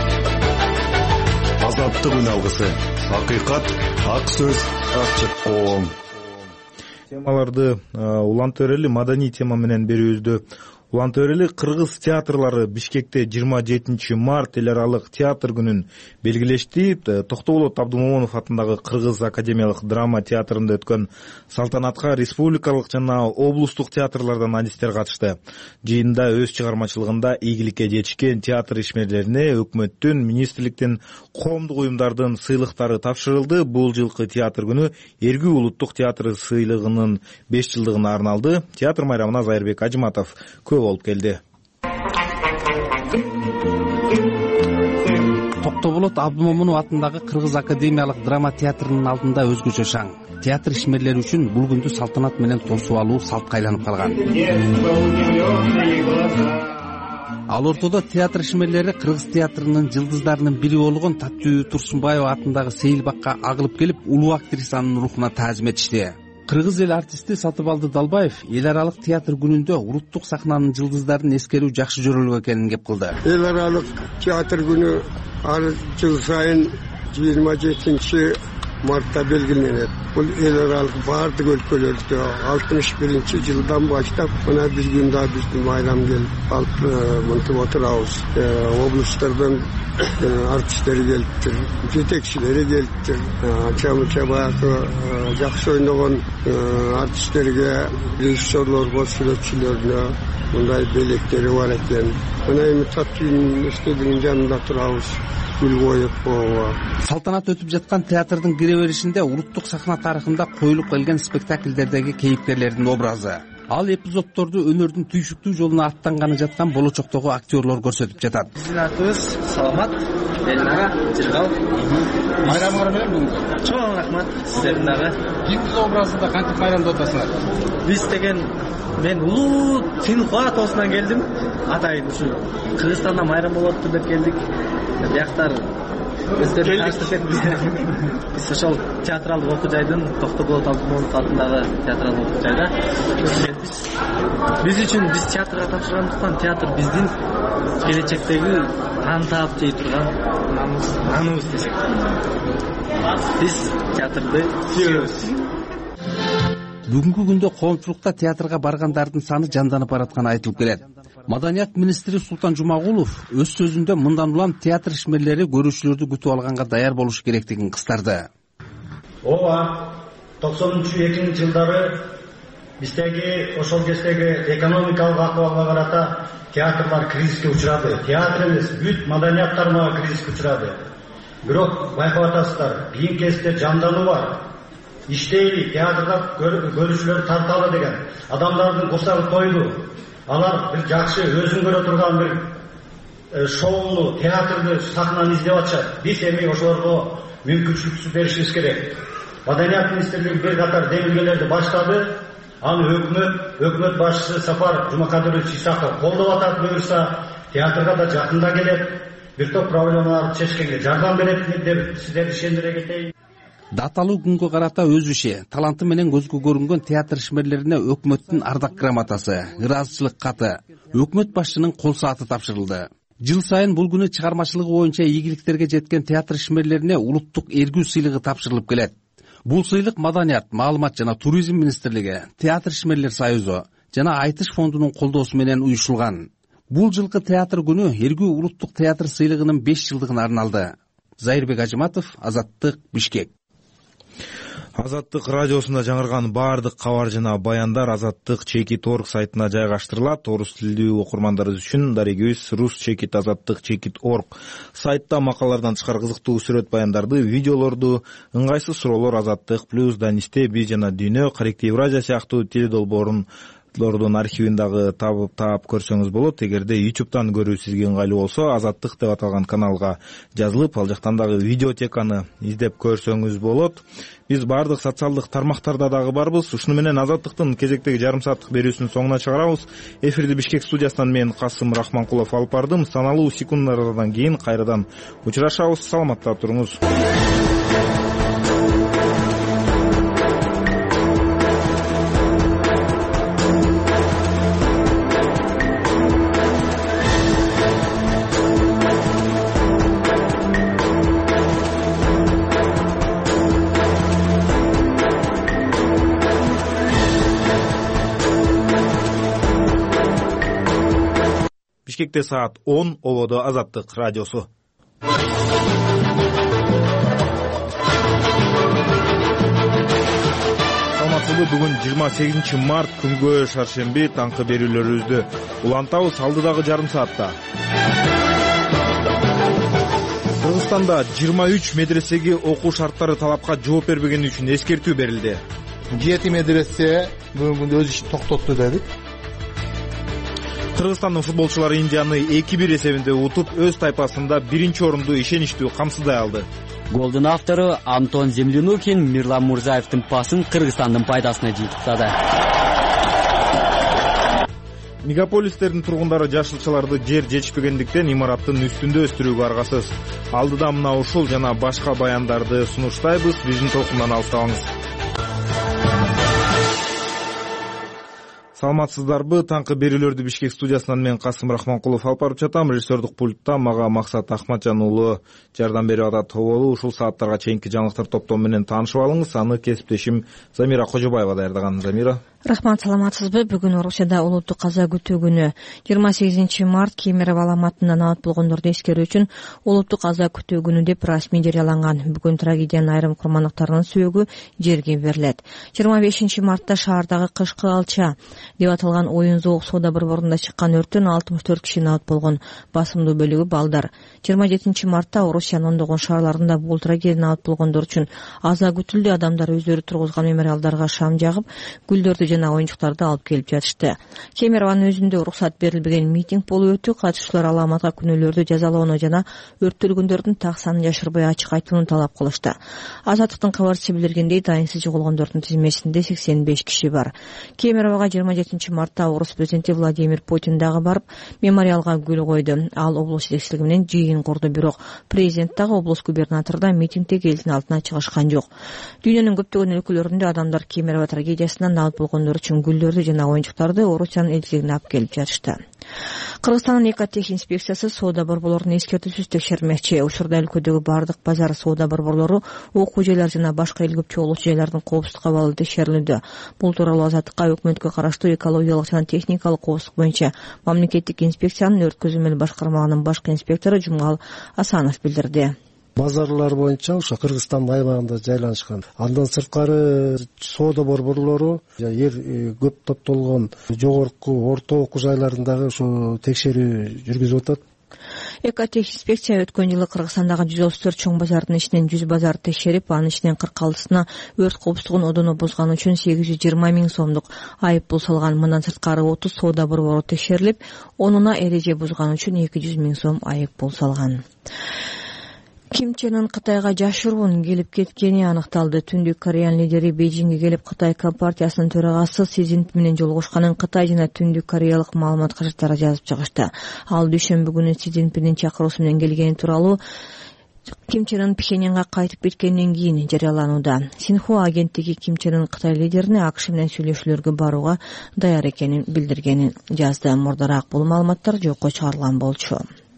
Азаттык үн алгысы. Акыйкат, ак сөз, ачык коом. Темаларды Улан Төрели маданий тема менен берүүбүздө. Улан Төрели кыргыз театрлары Бишкекте 27 март эл аралык театр күнүн белгилешти. Токтоболот Абдумомунов атындагы Кыргыз академиялык драма театрында өткөн салтанатка республикалык жана облустук театрлардан артисттер катышты. Жыйында өз чыгармачылыгында ийгиликке жетишкен театр ишмерлерине өкмөттүн, министрликтин, коомдук уюмдардын сыйлыктары тапшырылды. Бул жылкы театр күнү Эргүү улуттук театры сыйлыгынын 5 жылдыгына арналды. Театр майрамына Зайырбек Ажыматов болуп келди. Токтоболот Абдумомунов атындагы Кыргыз академиялык драма театрынын алдында өзгөчө шаң. Театр ишмерлери үчүн бул күндү салтанат менен тосуп алуу салтка айланып калган. Ал ортодо театр ишмерлери Кыргыз театрынын жылдыздарынын бири болгон Таттуу Турсунбаева атындагы Сейилбакка агылып келип, улуу актрисанын рухуна таазим этишти. Кыргыз эл артисти Сатыбалды Далбаев эл аралык театр күнүндө улуттук сахнанын жылдыздарын эскерүү жакшы жөрөлгө экенин кеп кылды. Эл аралык театр күнү ар жыл сайын 27 мартта белгиленет. Бул эл аралык бардык өлкөлөрдө 61 жылдан баштап мына биздин майрам келип алып мынтип отурабыз. Облустардан артисттери келиптир, жетекчилери келиптир. Анча-мынча баягы жакшы ойногон артисттерге, режиссерлорго, сүрөтчүлөрүнө мындай белектери бар экен. Мына эми Таттуунун студиянын жанында турабыз. Салтанат өтүп жаткан театрдын кире беришинде улуттук сахна тарыхында коюлуп келген спектакльдердеги кейипкерлердин образы. Ал эпизоддорду өнөрдүн түйшүктүү жолуна аттанганы жаткан болочоктогу актерлор көрсөтүп жатат. Биздин атыбыз Саламат, Элнара, Жыргал. Майрамыңар менен бүгүн. Чоң рахмат сиздердин дагы. Кимдин образында кантип майрамда отасыңар? Биз деген мен улуу Синхуа тоосунан келдим. Атайын ушу Кыргызстанда майрам болот деп келдик. Бияктар өздөрү таштырып биз ошол театралдык окуу жайдын Токтоболот Абдумомунов атындагы театралдык окуу жайда биз үчүн биз театрга тапшыргандыктан театр биздин келечектеги таап жей турган аныбыз. Биз театрды сүйөбүз. Бүгүнкү күндө коомчулукта театрга баргандардын саны жанданып баратканы айтылып келет. Маданият министри Султан Жумагулов өз сөзүндө мындан улам театр ишмерлери көрүүчүлөрдү күтүп алганга даяр болуш керектигин кыстарды. Ооба, 90-2000 жылдары биздеги ошол кездеги экономикалык акыбалга карата театрлар кризиске учурады. Театр эмес, бүт маданият тармагы кризиске учурады. Бирок байкап атасыздар, кийинки кезде жандануу бар. Иштейли, театрда көрүүчүлөр тарталы деген адамдардын курсагы тойду. Алар бир жакшы өзүн көрө турган бир шоулуу театрды сахнаны издеп атышат. Биз эми ошолорго мүмкүнчүлүк беришибиз керек. Маданият министрлиги бир катар демилгелерди баштады. Аны өкмөт башчысы Сапар Жумакадырович Исаков колдоп атат. Буюрса театрга да жакында келет. Бир топ проблемаларды чечкенге жардам берет деп сиздерди ишендире кетейин. Даталуу күнгө карата өз иши, таланты менен көзгө көрүнгөн театр ишмерлерине өкмөттүн ардак грамотасы, ыраазычылык каты, өкмөт башчынын кол сааты тапшырылды. Жыл сайын бул күнү чыгармачылыгы боюнча ийгиликтерге жеткен театр ишмерлерине улуттук эргүү сыйлыгы тапшырылып келет. Бул сыйлык Маданият, маалымат жана туризм министрлиги, Театр ишмерлер союзу жана Айтыш фондунун колдоосу менен уюштурулган. Бул жылкы театр күнү Эргүү улуттук театр сыйлыгынын 5 жылдыгына арналды. Зайырбек Ажыматов, Азаттык, Бишкек. Азаттык радиосунда жаңырган баардык кабар жана баяндар azattik.org сайтына жайгаштырылат. Орус тилдүү окурмандарыбыз үчүн дарегибиз rus.azattik.org сайтта макалалардан тышкары кызыктуу сүрөт баяндарды, видеолорду, ыңгайсыз суроолор Азаттык плюс, Данисте, Биз жана Дүйнө, Корректив Евразия сыяктуу теледолбоордун архивин дагы таап көрсөңүз болот. Эгерде YouTube'дан көрүү сизге ыңгайлуу болсо, Азаттык деп аталган каналга жазылып, ал жактан дагы видеотеканы издеп көрсөңүз болот. Биз баардык социалдык тармактарда дагы барбыз. Ушуну менен Азаттыктын кезектеги жарым сааттык берүүсүнүн соңуна чыгарабыз. Эфирди Бишкек студиясынан мен Касым Рахманкулов алып бардым. Саналуу секундалардан кийин кайрадан учурашабыз. Саламатта туруңуз. Бишкекте саат 10. Ободо Азаттык радиосу. Бүгүн 28 март күнгө шаршемби таңкы берүүлөрүбүздү улантабыз алдыдагы жарым саатта. Кыргызстанда 23 медресеге окуу шарттары талапка жооп бербегени үчүн эскертүү берилди. 7 медресе бүгүнкү күндө өз ишин токтотту дедик. Кыргызстандын футболчулары Индияны 2-1 эсебинде утуп, өз тайпасында 1-орунду ишеничтүү камсыздай алды. Голдун автору Антон Землянукин Мирлан Мурзаевдин пасын Кыргызстандын пайдасына жыйынтыктады. Мегаполистердин тургундары жашылчаларды жер жетишпегендиктен имараттын үстүндө өстүрүүгө аргасыз. Алдыда мына ушул жана башка баяндарды сунуштайбыз. Биздин толкундан алыстабаңыз. Саламатсыздарбы? Таңкы берүүлөрдү Бишкек студиясынан мен Касым Рахманкулов алып барып жатам. Режиссердик пультта мага Максат Ахматжан уулу жардам берип атат. Тоболу ушул сааттарга чейинки жаңылыктар топтому менен таанышып алыңыз. Аны кесиптешим Замира Кожобаева даярдаган. Замира. Рахмат, саламатсызбы? Бүгүн Орусияда улуттук каза күтүү күнү. 28 март Кемерово аламатынан алат болгондорду эскерүү үчүн улуттук каза күтүү күнү деп расмий жарыяланган. Бүгүн трагедиянын айрым курмандыктарынын сөөгү жерге берилет. 25 мартта шаардагы кышкы алча деп аталган оюн зоок соода борборунда чыккан өрттөн 64 киши алат болгон. Басымдуу бөлүгү балдар. 27 мартта Орусиянын ондогон шаарларында бул трагедияны алат болгондор үчүн аза күтүлдү. Адамдар өздөрү тургузган мемориалдарга шам жагып, гүлдөрдү жана оюнчуктарды алып келип жатышты. Кемерованын өзүндө уруксат берилбеген митинг болуп өтүп, катышуучулар аламатка күнөөлөрдү жазалоону жана өрттөлгөндөрдүн так санын жашырбай ачык айтууну талап кылышты. Азаттыктын кабарчысы билдиргендей, дайынсыз жоголгондордун тизмесинде 85 киши бар. Кемерового 27 мартта орус президенти Владимир Путин дагы барып, мемориалга гүл койду. Ал облус жетекчилиги менен жыйын курду, бирок президент дагы облус губернатору да митингдеги элдин алдына чыгышкан жок. Дүйнөнүн көптөгөн өлкөлөрүндө адамдар Кемерово трагедиясынан алып болгондор үчүн гүлдөрдү жана оюнчуктарды Орусиянын элчилигине алып келип жатышты. Кыргызстандын экотех инспекциясы соода борборлорун эскертүүсүз текшермекчи. Учурда өлкөдөгү бардык базар соода борборлору, окуу жайлар жана башка эл көп чогулуучу жайлардын коопсуздук абалы текшерилүүдө. Бул тууралуу Азаттыкка өкмөткө караштуу экологиялык жана техникалык коопсуздук боюнча мамлекеттик инспекциянын өрт көзөмөл башкармагынын башкы инспектору Жумгал Асанов билдирди. Базарлар боюнча ошо Кыргызстандын аймагында жайланышкан. Андан сырткары соода борборлору эр көп топтолгон жогорку, орто окуу жайларындагы ушу текшерүү жүргүзүп атат. Экотех инспекция өткөн жылы Кыргызстандагы 134 чоң базардын ичинен 100 базарды текшерип, анын ичинен 46-сына өрт коопсуздугун одоно бузган үчүн 820 000 сомдук айып пул салган. Мындан сырткары 30 соода борбору текшерилип, онуна эреже бузган үчүн 200 000 сом айып пул салган. Ким Чен Ын Кытайга жашыруун келип кеткени аныкталды. Түндүк Кореянын лидери Бейжиңге келип, Кытай Компартиясынын төрагасы Си Цзиньпин менен жолугушканын Кытай жана Түндүк Кореялык маалымат качыттары жазып чыгышты. Ал дүйшөмбү күнү Си Цзиньпиндин чакыруусу менен келгени тууралуу Ким Чен Ын Пхеньянга кайтып кеткенден кийин жарыяланууда. Синхуа агенттиги Ким Чен Ын Кытай лидерине АКШ менен сүйлөшүүлөргө барууга даяр экенин билдиргенин жазды. Мурдараак бул маалыматтар жокко чыгарылган болчу.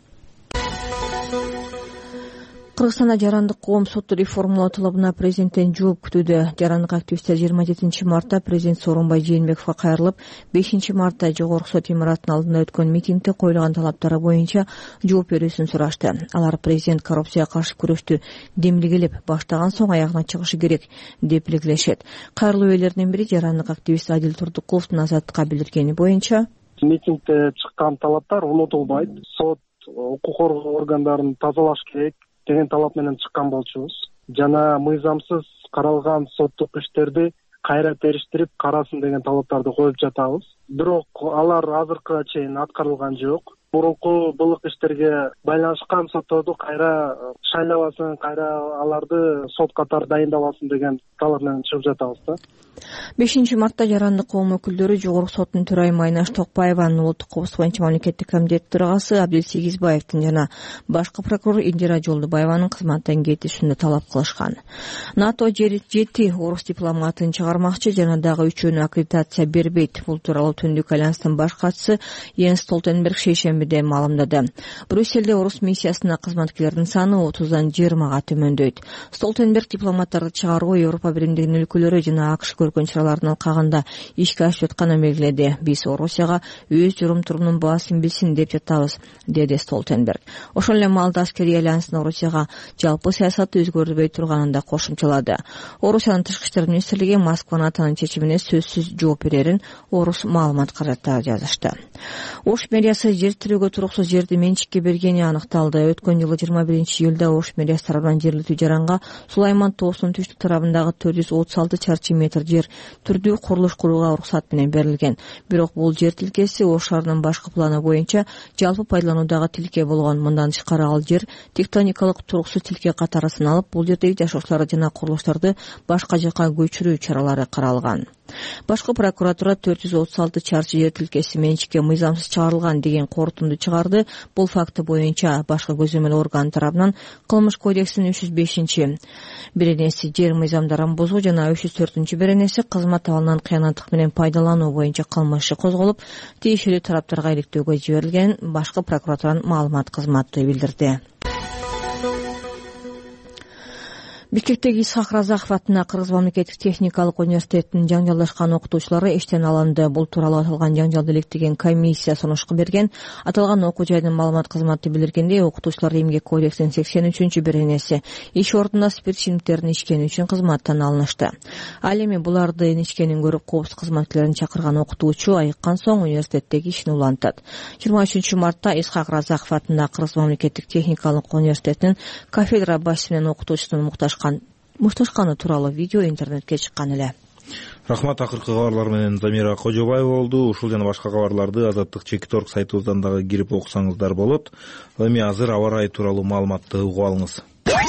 Кыргызстанда жарандык коом сотту реформалоо талабына президенттен жооп күтүүдө. Жарандык активисттер 27 мартта президент Сооронбай Жээнбековго кайрылып, 5 мартта жогорку сот имараттын алдында өткөн митингде коюлган талаптары боюнча жооп берүүсүн сурашты. Алар президент коррупцияга каршы күрөштү демилгелеп баштаган соң аягына чыгышы керек деп илгилешет. Кайрылуу ээлеринин бири жарандык активист Адил Турдуковдун Азаттыкка билдиргени боюнча, митингде чыккан талаптар унутулбайт. Сот укук коргоо органдарын тазалаш керек деген талап менен чыккан болчубуз. Жана мыйзамсыз каралган соттук иштерди кайра териштирип карасын деген талаптарды коюп жатабыз. Бирок алар азыркыга чейин аткарылган жок. Мурунку былык иштерге байланышкан сотторду кайра шайлабасын, кайра аларды сот катары дайындабасын деген талап менен чыгып жатабыз да. 5 мартта жарандык коом өкүлдөрү жогорку соттун төрайымы Айнаш Токпаеванын, улуттук коопсуздук боюнча мамлекеттик комитет төрагасы Абдил Сегизбаевдин жана башкы прокурор Индира Жолдубаеванын кызматтан кетишин талап кылышкан. НАТО 7 орус дипломатын чыгармакчы жана дагы 3-өнү аккредитация бербейт. Бул тууралуу Түндүк альянстын баш катчысы Йенс Столтенберг шейшембиде маалымдады. Брюсселде орус миссиясына кызматкерлердин саны 30дан 20га төмөндөйт. Столтенберг дипломаттарды чыгаруу Европа биримдигинин өлкөлөрү жана АКШ көргөн чараларынын алкагында ишке ашып жатканын белгиледи. Биз Орусияга өз журум-турумунун баасын билсин деп жатабыз, деди Столтенберг. Ошол эле маалда аскерий альянстын Орусияга жалпы саясаты өзгөрүлбөй турганын да кошумчалады. Орусиянын тышкы иштер министрлиги Москва НАТОнун чечимине сөзсүз жооп берерин Орус маалымат каражаттары жазышты. Ош мэриясы жер тирөөгө туруксуз жерди менчикке бергени аныкталды. Өткөн жылы 21-июлда Ош мэриясы тарабынан жергиликтүү жаранга Сулайман тоосунун түштүк тарабындагы 436 чарчы метр жер түрдүү курулуш курууга уруксат менен берилген. Бирок бул жер тилкеси Ош шаарынын башкы планы боюнча жалпы пайдалануудагы тилке болгон. Мындан тышкары ал жер тектоникалык туруксуз тилке катары саналып, бул жердеги жашоочулар жана курулуштарды башка жака көчүрүү чаралары каралган. Башкы прокуратура 436 чарчы жер тилкеси менчикке мыйзамсыз чыгарылган деген корутунду чыгарды. Бул факты боюнча башкы көзөмөл орган тарабынан Кылмыш кодексинин 305-беренеси жер мыйзамдарын бузуу жана 304-беренеси кызмат абалынан кыянаттык менен пайдалануу боюнча кылмыш иши козголуп, тиешелүү тараптарга иликтөөгө жиберилген. Башкы прокуратуранын маалымат кызматы билдирди. Бишкектеги Исхак Разаков атына Кыргыз мамлекеттик техникалык университетинин жаңжалдашкан окутуучулары иштен алынды. Бул тууралуу аталган жаңжалды иликтеген комиссия сунуш берген. Аталган окуу жайдын маалымат кызматы билдиргендей, окутуучулар Эмгек кодексинин 83-беренеси иш ордунда спирт ичимдиктерин ичкени үчүн кызматтан алынышты. Ал эми буларды ичкенин көрүп коопсуз кызматкерлерин чакырган окутуучу айыккан соң университеттеги ишин улантат. 23-мартта Исхак Разаков атына Кыргыз мамлекеттик техникалык университетинин кафедра башчысы менен окутуучусунун мушташканы тууралуу видео интернетке чыккан эле. Рахмат. Акыркы кабарлар менен Замира Кожобаева болду. Ушул жана башка кабарларды Азаттык.org сайтыбыздан дагы кирип окусаңыздар болот. Эми азыр аба ырайы тууралуу маалыматты угуп алыңыз.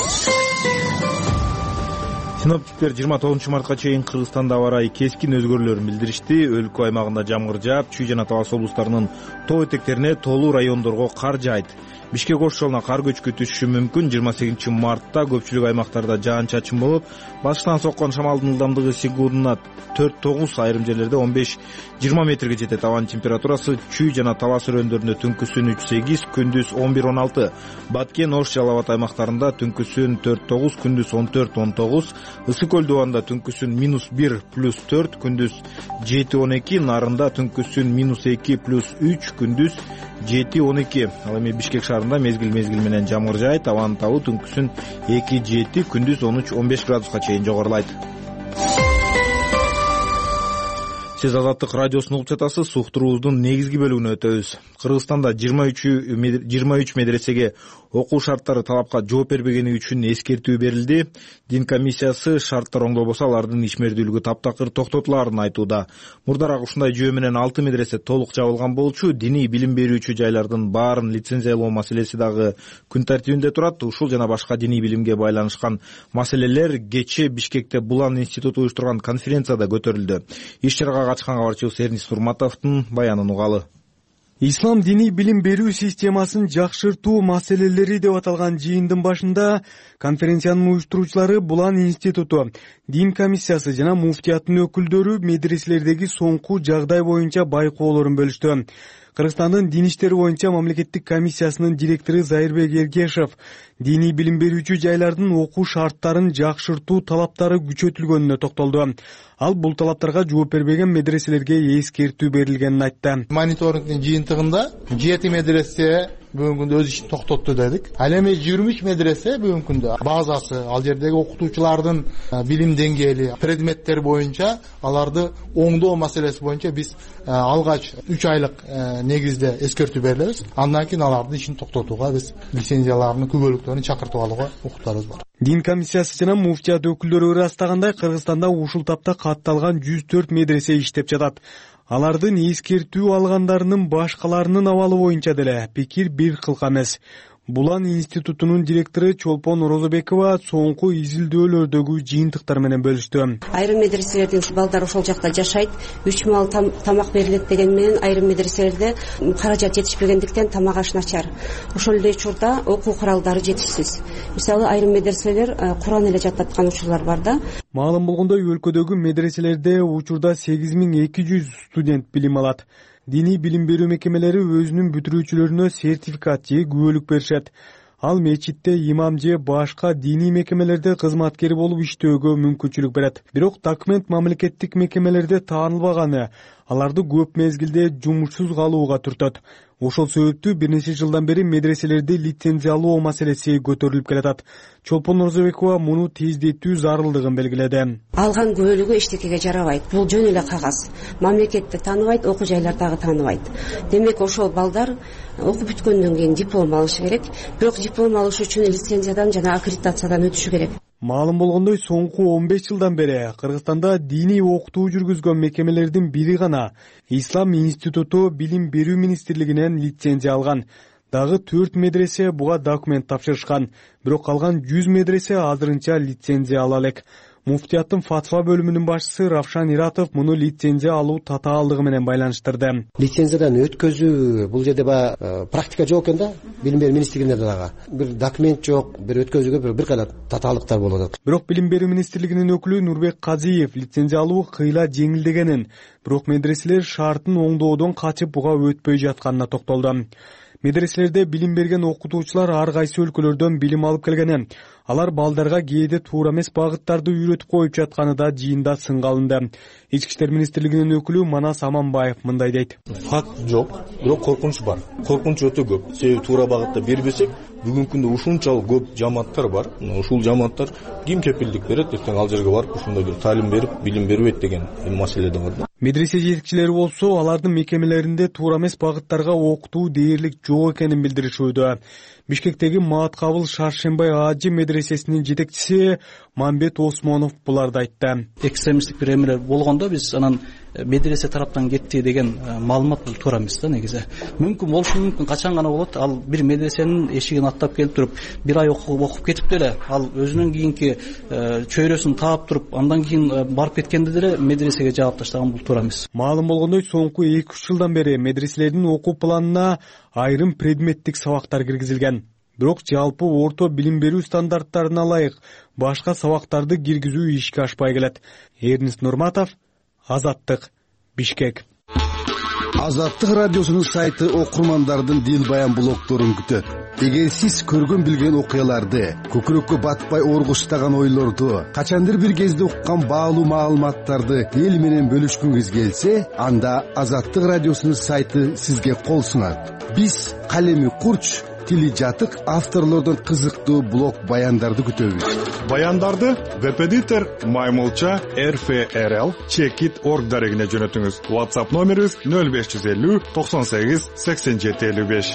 Синоптиктер 29-мартка чейин Кыргызстанда аба ырайы кескин өзгөрүүлөрүн билдиришти. Өлкө аймагында жамгыр жаап, Чүй жана Талас облустарынын тоо этектерине тоолуу райондорго кар жаайт. Бишкек Ош жолуна кар көчкү түшүшү мүмкүн. 28-мартта көпчүлүк аймактарда жаан-чачын болуп, башкытан соккон шамалдын ылдамдыгы секундуна 4-9, айрым жерлерде 15-20 метрге жетет. Абанын температурасы Чүй жана Талас өрөөндөрүндө түнкүсүн 3-8, күндүз 11-16. Баткен, Ош, Жалал Абад аймактарында түнкүсүн 4-9, күндүз 14-19. Ысык көл дубанда түнкүсүн -1 + 4, күндүз 7-12. Нарында түнкүсүн -2 + 3, күндүз 7-12. Ал эми Бишкек шаарында мезгил менен жамгыр жаайт. Абанын табы түнкүсүн 2-7, күндүз 13-15 градуска чейин жогорулайт. Сиз Азаттык радиосун угуп жатасыз. Суктуруубуздун негизги бөлүгүнө өтөбүз. Кыргызстанда 23 медресеге окуу шарттары талапка жооп бербегени үчүн эскертүү берилди. Дин комиссиясы шарттар оңдолбосо алардын ишмердүүлүгү таптакыр токтотуларын айтууда. Мурдараак ушундай жөө менен 6 медресе толук жабылган болчу. Диний билим берүүчү жайлардын баарын лицензиялоо маселеси дагы күн тартибинде турат. Ушул жана башка диний билимге байланышкан маселелер кечээ Бишкекте Булан институту уюштурган конференцияда көтөрүлдү. Иш чарага катышкан кабарчыбыз Эрнис Турматовдун баянын угалы. Ислам диний билим берүү системасын жакшыртуу маселелери деп аталган жыйындын башында конференциянын уюштуруучулары Булан институту, дин комиссиясы жана муфтияттын өкүлдөрү медреселердеги соңку жагдай боюнча байкоолорун бөлүштү. Кыргызстандын дин иштери боюнча мамлекеттик комиссиясынын директору Зайырбек Эргешев диний билим берүүчү жайлардын окуу шарттарын жакшыртуу талаптары күчөтүлгөнүнө токтолду. Ал бул талаптарга жооп бербеген медреселерге эскертүү берилгенин айтты. Мониторингдин жыйынтыгында 7 медресе бүгүнкү күндө өз ишин токтотту дедик. Ал эми 23 медресе бүгүнкү күндө базасы, ал жердеги окутуучулардын билим деңгээли, предметтер боюнча аларды оңдоо маселеси боюнча биз алгач 3 айлык негизде эскертүү берилебиз. Андан кийин алардын ишин токтотууга биз лицензияларын күбөлүктөрүн чакыртып алууга укуктарыбыз бар. Дин комиссиясы жана муфтият өкүлдөрү ырастагандай Кыргызстанда ушул тапта катталган 104 медресе иштеп жатат. Алардын эскертүү алгандарынын башкаларынын абалы боюнча деле пикир бир кылка эмес. Булан институтунун директору Чолпон Розобекова соңку изилдөөлөрдөгү жыйынтыктар менен бөлүштү. Айрым медреселердин балдары ошол жакта жашайт, 3 маал тамак берилет деген менен айрым медреселерде каражат жетишпегендиктен тамак аш начар. Ошол эле учурда окуу куралдары жетишсиз. Мисалы айрым медреселер Куран эле жаттаткан учурлар бар да. Маалым болгондой, өлкөдөгү медреселерде учурда 8200 студент билим алат. Диний билим берүү мекемелери өзүнүн бүтүрүүчүлөрүнө сертификат же күбөлүк беришет. Ал мечитте имам же башка диний мекемелерде кызматкер болуп иштөөгө мүмкүнчүлүк берет. Бирок документ мамлекеттик мекемелерде таанылбаганы аларды көп мезгилде жумушсуз калууга түртөт. Ошол себептүү бир нече жылдан бери медреселерди лицензиялоо маселеси көтөрүлүп келатат. Чолпон Розобекова муну тездетүү зарылдыгын белгиледи. Алган күбөлүгү эчтекеге жарабайт. Бул жөн эле кагаз. Мамлекетте тааныбайт, окуу жайлардагы тааныбайт. Демек ошол балдар окуп бүткөндөн кийин диплом алышы керек. Бирок диплом алыш үчүн лицензиядан жана аккредитациядан өтүшү керек. Маалым болгондой, соңку 15 жылдан бери Кыргызстанда диний окутуу жүргүзгөн мекемелердин бири гана Ислам институту билим берүү министрлигинен лицензия алган. Дагы 4 медресе буга документ тапшырышкан. Бирок калган 100 медресе азырынча лицензия ала элек. Муфтияттын фатва бөлүмүнүн башчысы Равшан Иратов муну лицензия алуу татаалдыгы менен байланыштырды. Лицензиядан өткөзүү бул жерде практика жок экен да, билим берүү министрлигинде дагы. Бир документ жок, бир өткөзүүгө бир кайла татаалдыктар болуп атат. Бирок билим берүү министрлигинин өкүлү Нурбек Казиев лицензия алуу кыйла жеңилдегенин, бирок медреселер шартын оңдоодон качып буга өтпөй жатканына токтолду. Медреселерде билим берген окутуучулар ар кайсы өлкөлөрдөн билим алып келгени, алар балдарга кээде туура эмес багыттарды үйрөтүп коюп жатканы да жыйында сынга алынды. Ички иштер министрлигинин өкүлү Манас Аманбаев мындай дейт. Факт жок, бирок коркунуч бар. Коркунуч өтө көп. Себеби туура багытта бербесек, бүгүнкү күндө ушунчалык көп жамааттар бар. Ушул жамааттар ким кепилдик берет, эртең ал жерге барып ушундай бир талим берип, билим бербейт деген маселе да бар. Медресе жетекчилери болсо алардын мекемелеринде туура эмес багыттарга окутуу дээрлик жок экенин билдиришүүдө. Бишкектеги Маат-Кабыл Шаршембай Ажы медресесинин жетекчиси Мамбет Осмонов буларды айтты. Экстремисттик бир эмелер болгондо биз анан медресе тараптан кетти деген маалымат бул туура эмес да негизи. Мүмкүн болушу мүмкүн, качан гана болот. Ал бир медресенин эшигин аттап келип туруп, бир ай окуп кетип деле, ал өзүнүн кийинки чөйрөсүн таап туруп, андан кийин барып кеткенде деле медресеге жаап таштаган бул туура эмес. Маалым болгондой, соңку 2-3 жылдан бери медреселердин окуу планына айрым предметтик сабактар киргизилген. Бирок жалпы орто билим берүү стандарттарына ылайык башка сабактарды киргизүү ишке ашпай келет. Эрнест Нурматов, Азаттык, Бишкек. Азаттык радиосунун сайты окурмандардын дил баян блогдорун күтөт. Эгер сиз көргөн билген окуяларды, көкүрөккө батпай оргуштаган ойлорду, качандыр бир кезде уккан баалуу маалыматтарды эл менен бөлүшкүңүз келсе, анда Азаттык радиосунун сайты сизге кол сунат. Биз калеми курч, тили жатык авторлордон кызыктуу блог баяндарды күтөбүз. Баяндарды веб-эдитор Маймулча RFRL Checkit.org дарегине жөнөтүңүз. WhatsApp номерибиз 0550 98 87 55.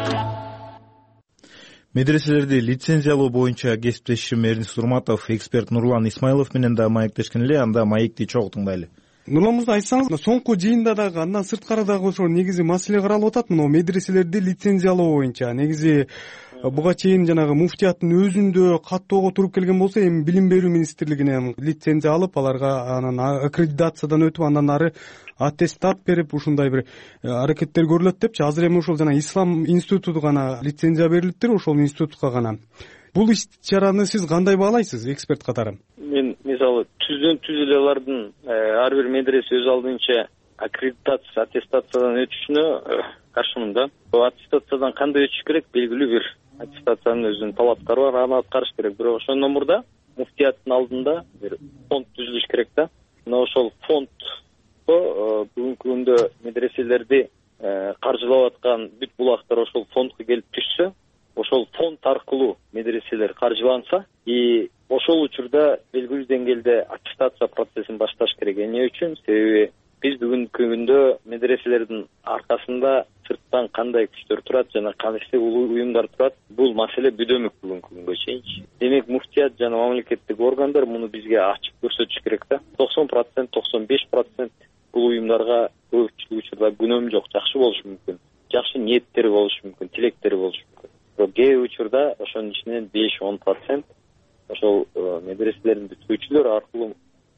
Медреселерди лицензиялоо боюнча кесиптешим Эрнест Нурматов, эксперт Нурлан Исмайлов менен да маектешкен эле. Анда маекти чогуу тыңдайлы. Нурлан мырза, айтсаңыз, соңку жыйында дагы, андан сырткары дагы ошо негизи маселе каралып атат. Мына медреселерди лицензиялоо боюнча негизи буга чейин жанагы муфтияттын өзүндө каттоого туруп келген болсо, эми билим берүү министрлигинен лицензия алып, аларга анан аккредитациядан өтүп, андан ары аттестат берип, ушундай бир аракеттер көрүлөт депчи. Азыр эми ошол жана Ислам институту гана лицензия берилиптир, ошол институтка гана. Бул иш-чараны сиз кандай баалайсыз, эксперт катары? Мен мисалы түз эле алардын ар бир медресе өз алдынча аккредитация, аттестациядан өтүшүнө каршымын да. Аттестациядан кандай өтүш керек? Белгилүү бир аттестациянын өзүнүн талаптары бар, аны аткарыш керек. Бирок ошондон мурда муфтияттын алдында бир фонд түзүлүш керек да. Мына ошол фонд бүгүнкү күндө медреселерди каржылап аткан бүт булактар ошол фондко келип түшсө, ошол фонд аркылуу медреселер каржыланса, ошол учурда белгилүү деңгээлде аттестация процессин башташ керек. Эмне үчүн? Себеби биз бүгүнкү күндө медреселердин аркасында сырттан кандай күчтөр турат жана кайсы уюмдар турат, бул маселе бүдөмүк бүгүнкү күнгө чейинчи. Демек муфтият жана мамлекеттик органдар муну бизге ачып көрсөтүш керек да. 90%, 95% бул уюмдарга көпчүлүк учурда күнөөм жок, жакшы болушу мүмкүн. Жакшы ниеттери болушу мүмкүн, тилектери болушу мүмкүн. Бирок кээ кээ учурда ошонун ичинен 5-10% ошол медреселердин бүткүчүлөр аркылуу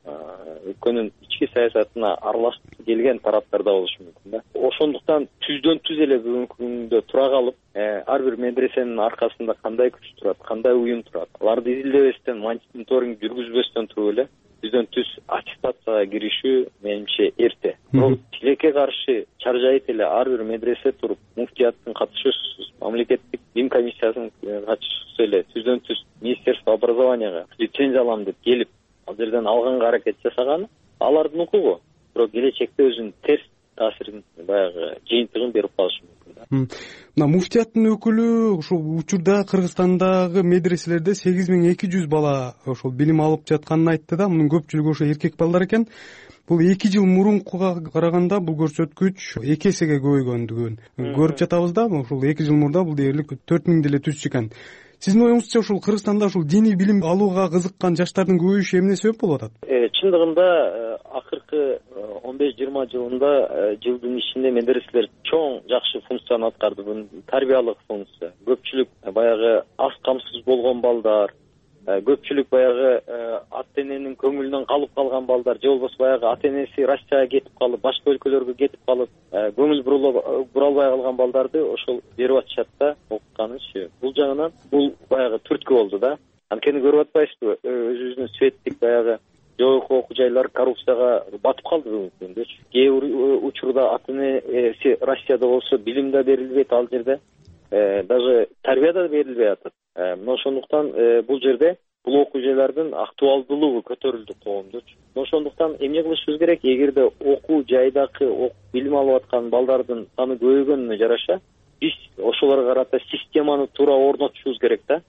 өлкөнүн ички саясатына аралашкысы келген тараптар да болушу мүмкүн да. Ошондуктан түздөн түз эле бүгүнкү күндө тура калып, ар бир медресенин аркасында кандай күч турат, кандай уюм турат, аларды изилдебестен, мониторинг жүргүзбөстөн туруп эле түздөн түз аттестацияга киришүү менимче эрте. Бирок тилекке каршы чаржайып эле ар бир медресе туруп, муфтияттын катышуусуз, мамлекеттик дин комиссиясынын катышуусуз эле түздөн түз министерство образованияга лицензия алам деп келип, ал жерден алганга аракет жасаганы алардын укугу. Бирок келечекте өзүнүн терс таасирин, баягы жыйынтыгын берип калышы мүмкүн да. Мына муфтияттын өкүлү ушул учурда Кыргызстандагы медреселерде 8200 бала ошол билим алып жатканын айтты да. Мунун көпчүлүгү ошо эркек балдар экен. Бул 2 жыл мурункуга караганда бул көрсөткүч 2 эсеге көбөйгөндүгүн көрүп жатабыз да. Ушул 2 жыл мурда бул дээрлик 4000 деле түзчү экен. Сиздин оюңузча ушул Кыргызстанда ушул диний билим алууга кызыккан жаштардын көбөйүшү эмне себеп болуп атат? Чындыгында акыркы 15-20 жылдын ичинде медреселер чоң жакшы функцияны аткарды. Бул тарбиялык функция. Көпчүлүк баягы аз камсыз болгон балдар, көпчүлүк баягы ата эненин көңүлүнөн калып калган балдар, же болбосо баягы ата энеси Россияга кетип калып, башка өлкөлөргө кетип калып, көңүл бура албай калган балдарды ошол берип атышат да окутканычы. Бул жагынан бул баягы түрткү болду да. Анткени көрүп атпайсызбы, өзүбүздүн светтик баягы жогорку окуу жайлар коррупцияга батып калды бүгүнкү күндө. Кээ учурда ата энеси Россияда болсо билим да берилбейт ал жерде, даже тарбия да берилбей атат. Ошондуктан бул жерде бул окуу жайлардын актуалдуулугу көтөрүлдү коомдо. Ошондуктан эмне кылышыбыз керек? Эгерде окуу жайдагы билим алып аткан балдардын саны көбөйгөнүнө жараша, биз ошолорго карата системаны туура орнотушубуз керек да.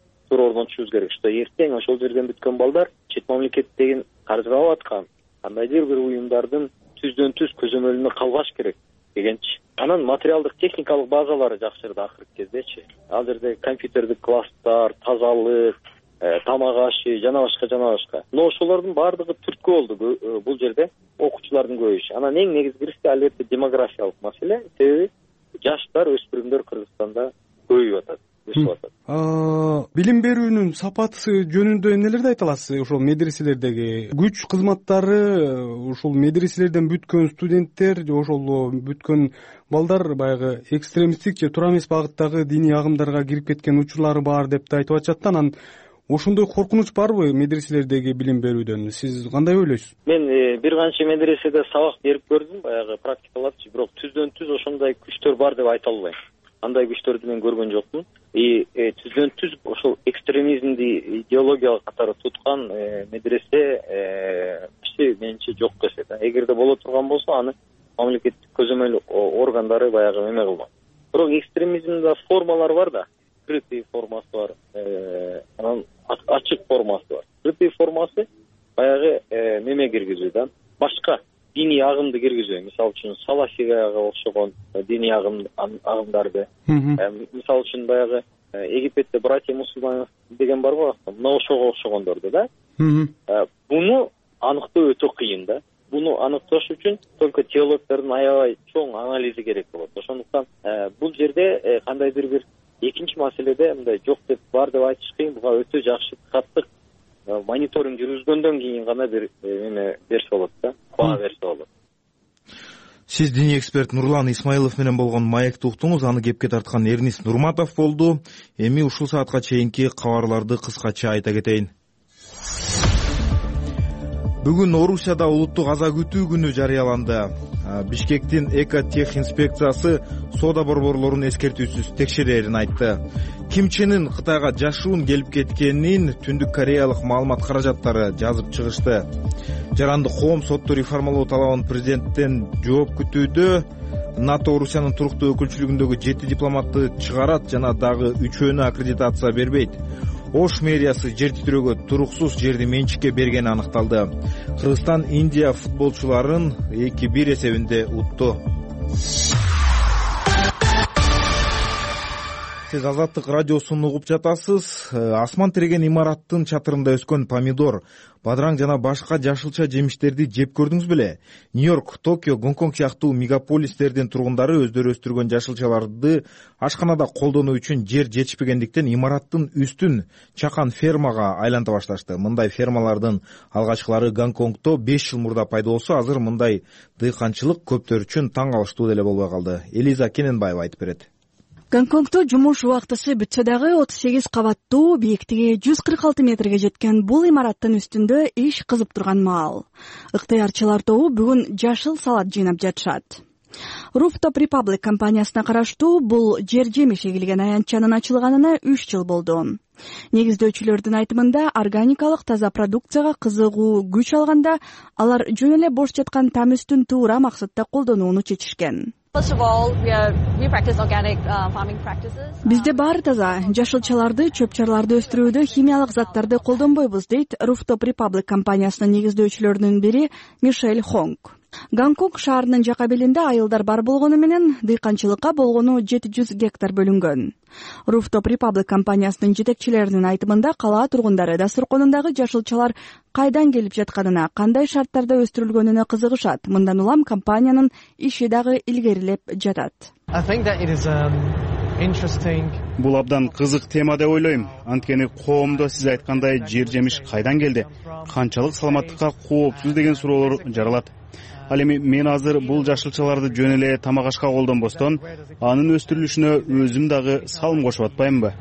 Что эртең ошол жерден бүткөн балдар чет мамлекеттен каржылап аткан кандайдыр бир уюмдардын түздөн түз көзөмөлүнө калбаш керек дегенчи. Анан материалдык техникалык базалары жакшырды акыркы кездечи. Ал жерде компьютердик класстар, тазалык, тамак ашы жана башка. Но ошолордун баардыгы түрткү болду бул жерде окуучулардын көбөйүшү. Анан эң негизгиси албетте демографиялык маселе. Себеби жаштар, өспүрүмдөр Кыргызстанда көбөйүп атат. Билим берүүнүн сапаты жөнүндө эмнелерди айта аласыз? Ошол медреселердеги күч кызматтары, ушул медреселерден бүткөн студенттер же ошол бүткөн балдар баягы экстремисттик же туура эмес багыттагы диний агымдарга кирип кеткен учурлары бар деп да айтып атышат да. Анан ошондой коркунуч барбы медреселердеги билим берүүдөн? Сиз кандай ойлойсуз? Мен бир канча медреседе сабак берип көрдүм, баягы практикалапчы, бирок түздөн түз ошондой күчтөр бар деп айта албайм. Андай күчтөрдү мен көргөн жокмун. Түздөн түз ошол экстремизмди идеологиялык катары туткан медресе менимче жок десе да. Эгерде боло турган болсо, аны мамлекеттик көзөмөл органдары баягы эме кылмак. Бирок экстремизмде формалар бар да. Скрытый формасы бар, анан ачык формасы бар. Скрытый формасы баягы неме киргизүү да. Башка диний агымды киргизүү. Мисалы үчүн салафияга окшогон диний агымдарды. Мисалы үчүн баягы Египетте братья мусульман деген бар го, мына ошого окшогондорду да. Буну аныктоо өтө кыйын да. Буну аныкташ үчүн только теологдордун аябай чоң анализи керек болот. Ошондуктан бул жерде кандайдыр бир экинчи маселеде мындай жок деп бар деп айтыш кыйын. Буга өтө жакшы каттык мониторинг жүргүзгөндөн кийин гана бир эме берсе болот да. Баа берсе болот. Сиз диний эксперт Нурлан Исмаилов менен болгон маекти уктуңуз. Аны кепке тарткан Эрнис Нурматов болду. Эми ушул саатка чейинки кабарларды кыскача айта кетейин. Бүгүн Орусияда улуттук аза күтүү күнү жарыяланды. Бишкектин экотех инспекциясы соода борборлорун эскертүүсүз текшерерин айтты. Ким Чен Ын Кытайга жашуун келип кеткенин Түндүк Кореялык маалымат каражаттары жазып чыгышты. Жаранды коом сотту реформалоо талабын президенттен жооп күтүүдө. НАТО Орусиянын туруктуу өкүлчүлүгүндөгү 7 дипломатты чыгарат жана дагы 3-өөнү аккредитация бербейт. Ош мэриясы жер титирөөгө туруксуз жерди менчикке бергени аныкталды. Кыргызстан Индия футболчуларын 2-1 эсебинде утту. Сиз Азаттык радиосун угуп жатасыз. Асман тиреген имараттын чатырында өскөн помидор, бадыраң жана башка жашылча жемиштерди жеп көрдүңүз беле? Нью-Йорк, Токио, Гонконг сыяктуу мегаполистердин тургундары өздөрү өстүргөн жашылчаларды ашканада колдонуу үчүн жер жетишпегендиктен имараттын үстүн чакан фермага айланта башташты. Мындай фермалардын алгачкылары Гонконгдо 5 жыл мурда пайда болсо, азыр мындай дыйканчылык көптөр үчүн таң калыштуу деле болбой калды. Элиза Кененбаева айтып берет. Гонконгдо жумуш убактысы бүтсө дагы 38 кабаттуу, бийликтиги 146 метрге жеткен бул имараттын үстүндө иш кызып турган маал. Ыктыярчылар тобу бүгүн жашыл салат жыйнап жатышат. Rooftop Republic компаниясына караштуу бул жер жемиш эгилген аянтчанын ачылганына 3 жыл болду. Негиздөөчүлөрдүн айтымында органикалык таза продукцияга кызыгуу күч алганда алар жөн эле бош жаткан там үстүн туура максатта колдонууну чечишкен. Бизде баары таза, жашылчаларды, чөп-чарларды өстүрүүдө химиялык заттарды колдонбойбуз, дейт Rooftop Republic компаниясынын негиздөөчүлөрүнүн бири Мишель Хонг. Гонконг шаарынын жака белинде айылдар бар болгону менен дыйканчылыкка болгону 700 гектар бөлүнгөн. Rooftop Republic компаниясынын жетекчилеринин айтымында кала тургундары дасторконундагы жашылчалар кайдан келип жатканына, кандай шарттарда өстүрүлгөнүнө кызыгышат. Мындан улам компаниянын иши дагы илгерилеп жатат. Бул абдан кызык тема деп ойлойм. Анткени коомдо сиз айткандай жер жемиш кайдан келди, канчалык саламаттыкка коопсуз деген суроолор жаралат. Ал эми мен азыр бул жашылчаларды жөн эле тамак ашка колдонбостон, анын өстүрүлүшүнө өзүм дагы салым кошуп атпаймынбы?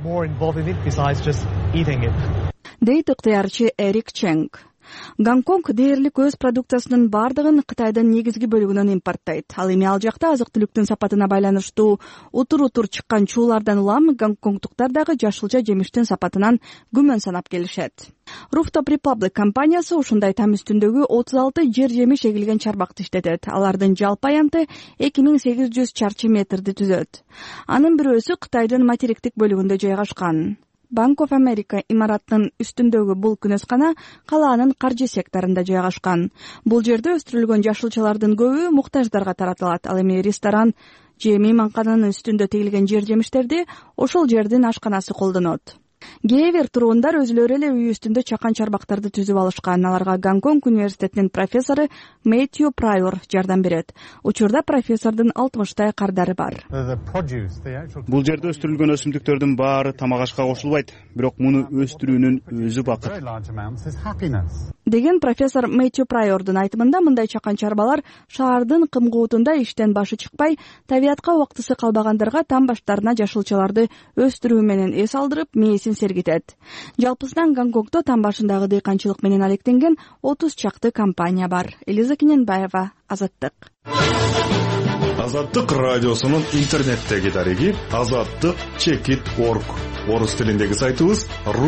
Дейт ыктыярчы Эрик Ченг. Гонконг дээрлик өз продукциясынын бардыгын Кытайдын негизги бөлүгүнөн импорттойт. Ал эми ал жакта азык-түлүктүн сапатына байланыштуу утур-утур чыккан чуулардан улам гонконгдуктар дагы жашылча жемиштин сапатынан күмөн санап келишет. Rooftop Republic компаниясы ушундай там үстүндөгү 36 жер жемиш эгилген чарбакты иштетет. Алардын жалпы аянты 2800 чарчы метрди түзөт. Анын бирөөсү Кытайдын материктик бөлүгүндө жайгашкан. Bank of America имараттын үстүндөгү бул күнөскана калаанын каржы секторунда жайгашкан. Бул жерде өстүрүлгөн жашылчалардын көбү муктаждарга таратылат. Ал эми ресторан же мейманкананын үстүндө тегилген жер жемиштерди ошол жердин ашканасы колдонот. Гейвер тургундар өзүлөрү эле үй үстүндө чакан чарбактарды түзүп алышкан. Аларга Гонконг университетинин профессору Мэтью Прайор жардам берет. Учурда профессордун 60 кардары бар. Бул жерде өстүрүлгөн өсүмдүктөрдүн баары тамак ашка кошулбайт, бирок муну өстүрүүнүн өзү бакыт. Деген профессор Мэтью Прайордун айтымында мындай чакан чарбалар шаардын кымгуутунда иштен башы чыкпай, табиятка убактысы калбагандарга там баштарына жашылчаларды өстүрүү менен эс алдырып, мээсин сергитет. Жалпысынан Гонконгдо там башындагы дыйканчылык менен алектенген 30 чакты компания бар. Элиза Кененбаева, Азаттык. Азаттык радиосунун интернеттеги дареги azattik.org. Орус тилиндеги сайтыбыз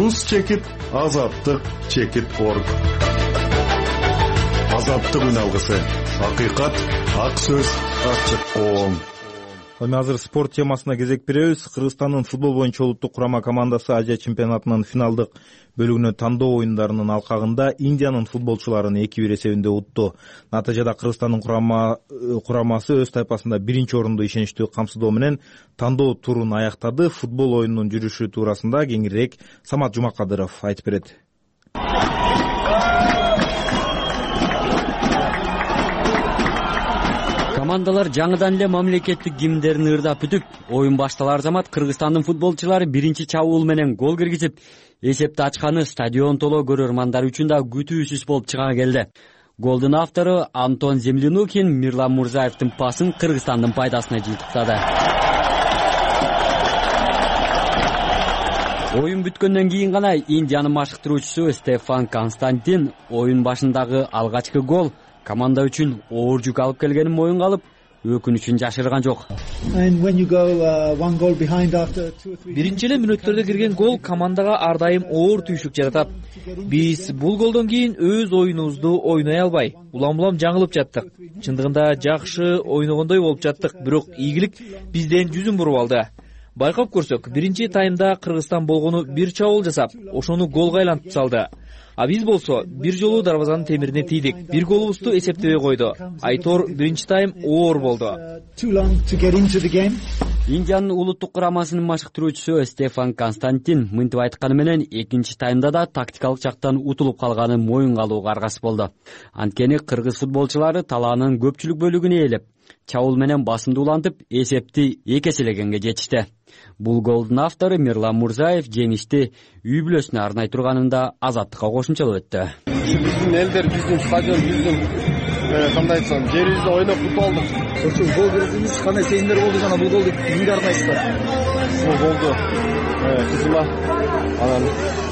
rus.azattik.org. Азаттык үн алгысы. Акыйкат, ак сөз, ачык оң. Эми азыр спорт темасына кезек беребиз. Кыргызстандын футбол боюнча улуттук курама командасы Азия чемпионатынын финалдык бөлүгүнө тандоо оюндарынын алкагында Индиянын футболчуларын 2-1 эсебинде утту. Натыйжада Кыргызстандын курамасы өз тайпасында биринчи орунду ишеничтүү камсыздоо менен тандоо турун аяктады. Футбол оюнунун жүрүшү туурасында кеңирээк Самат Жумакадыров айтып берет. Командалар жаңыдан эле мамлекеттик гимндерин ырдап бүтүп, оюн башталар замат Кыргызстандын футболчулары биринчи чабуул менен гол киргизип, эсепти ачканы стадион толо көрөрмандар үчүн да күтүүсүз болуп чыга келди. Голдун автору Антон Землянукин Мирлан Мурзаевдин пасын Кыргызстандын пайдасына жыйынтыктады. Оюн бүткөндөн кийин гана Индиянын машыктыруучусу Стефан Константин оюн башындагы алгачкы гол команда үчүн оор жүк алып келгенин моюнга алып, өкүнүчүн жашырган жок. Биринчи эле мүнөттөрдө кирген гол командага ар дайым оор түйшүк жаратат. Биз бул голдон кийин өз оюнубузду ойной албай, улам-улам жаңылып жаттык. Чындыгында жакшы ойногондой болуп жаттык, бирок ийгилик бизден жүзүн буруп алды. Байкап көрсөк, биринчи таймда Кыргызстан болгону бир чабуул жасап, ошону голго айлантып салды. А биз болсо бир жолу дарбазанын темирине тийдик. Бир голубузду эсептебей койду. Айтор биринчи тайм оор болду. Индиянын улуттук курамасынын машыктыруучусу Стефан Константин мынтип айтканы менен экинчи таймда да тактикалык жактан утулуп калганын моюнга алууга аргасыз болду. Анткени кыргыз футболчулары талаанын көпчүлүк бөлүгүн ээлеп, чабуул менен басымды улантып, эсепти эки эселегенге жетишти. Бул голдун автору Мирлан Мурзаев жеңишти үй бүлөсүнө арнай турганында Азаттыкка кошумчалап өттү. Биздин элдер, биздин стадион, биздин кандай айтсам, жерибизде ойноп утуп алдык. Ошол гол киргизиңиз кандай сезимдер болду жана бул голду кимге арнайсыздар? Бул голду кызыма, анан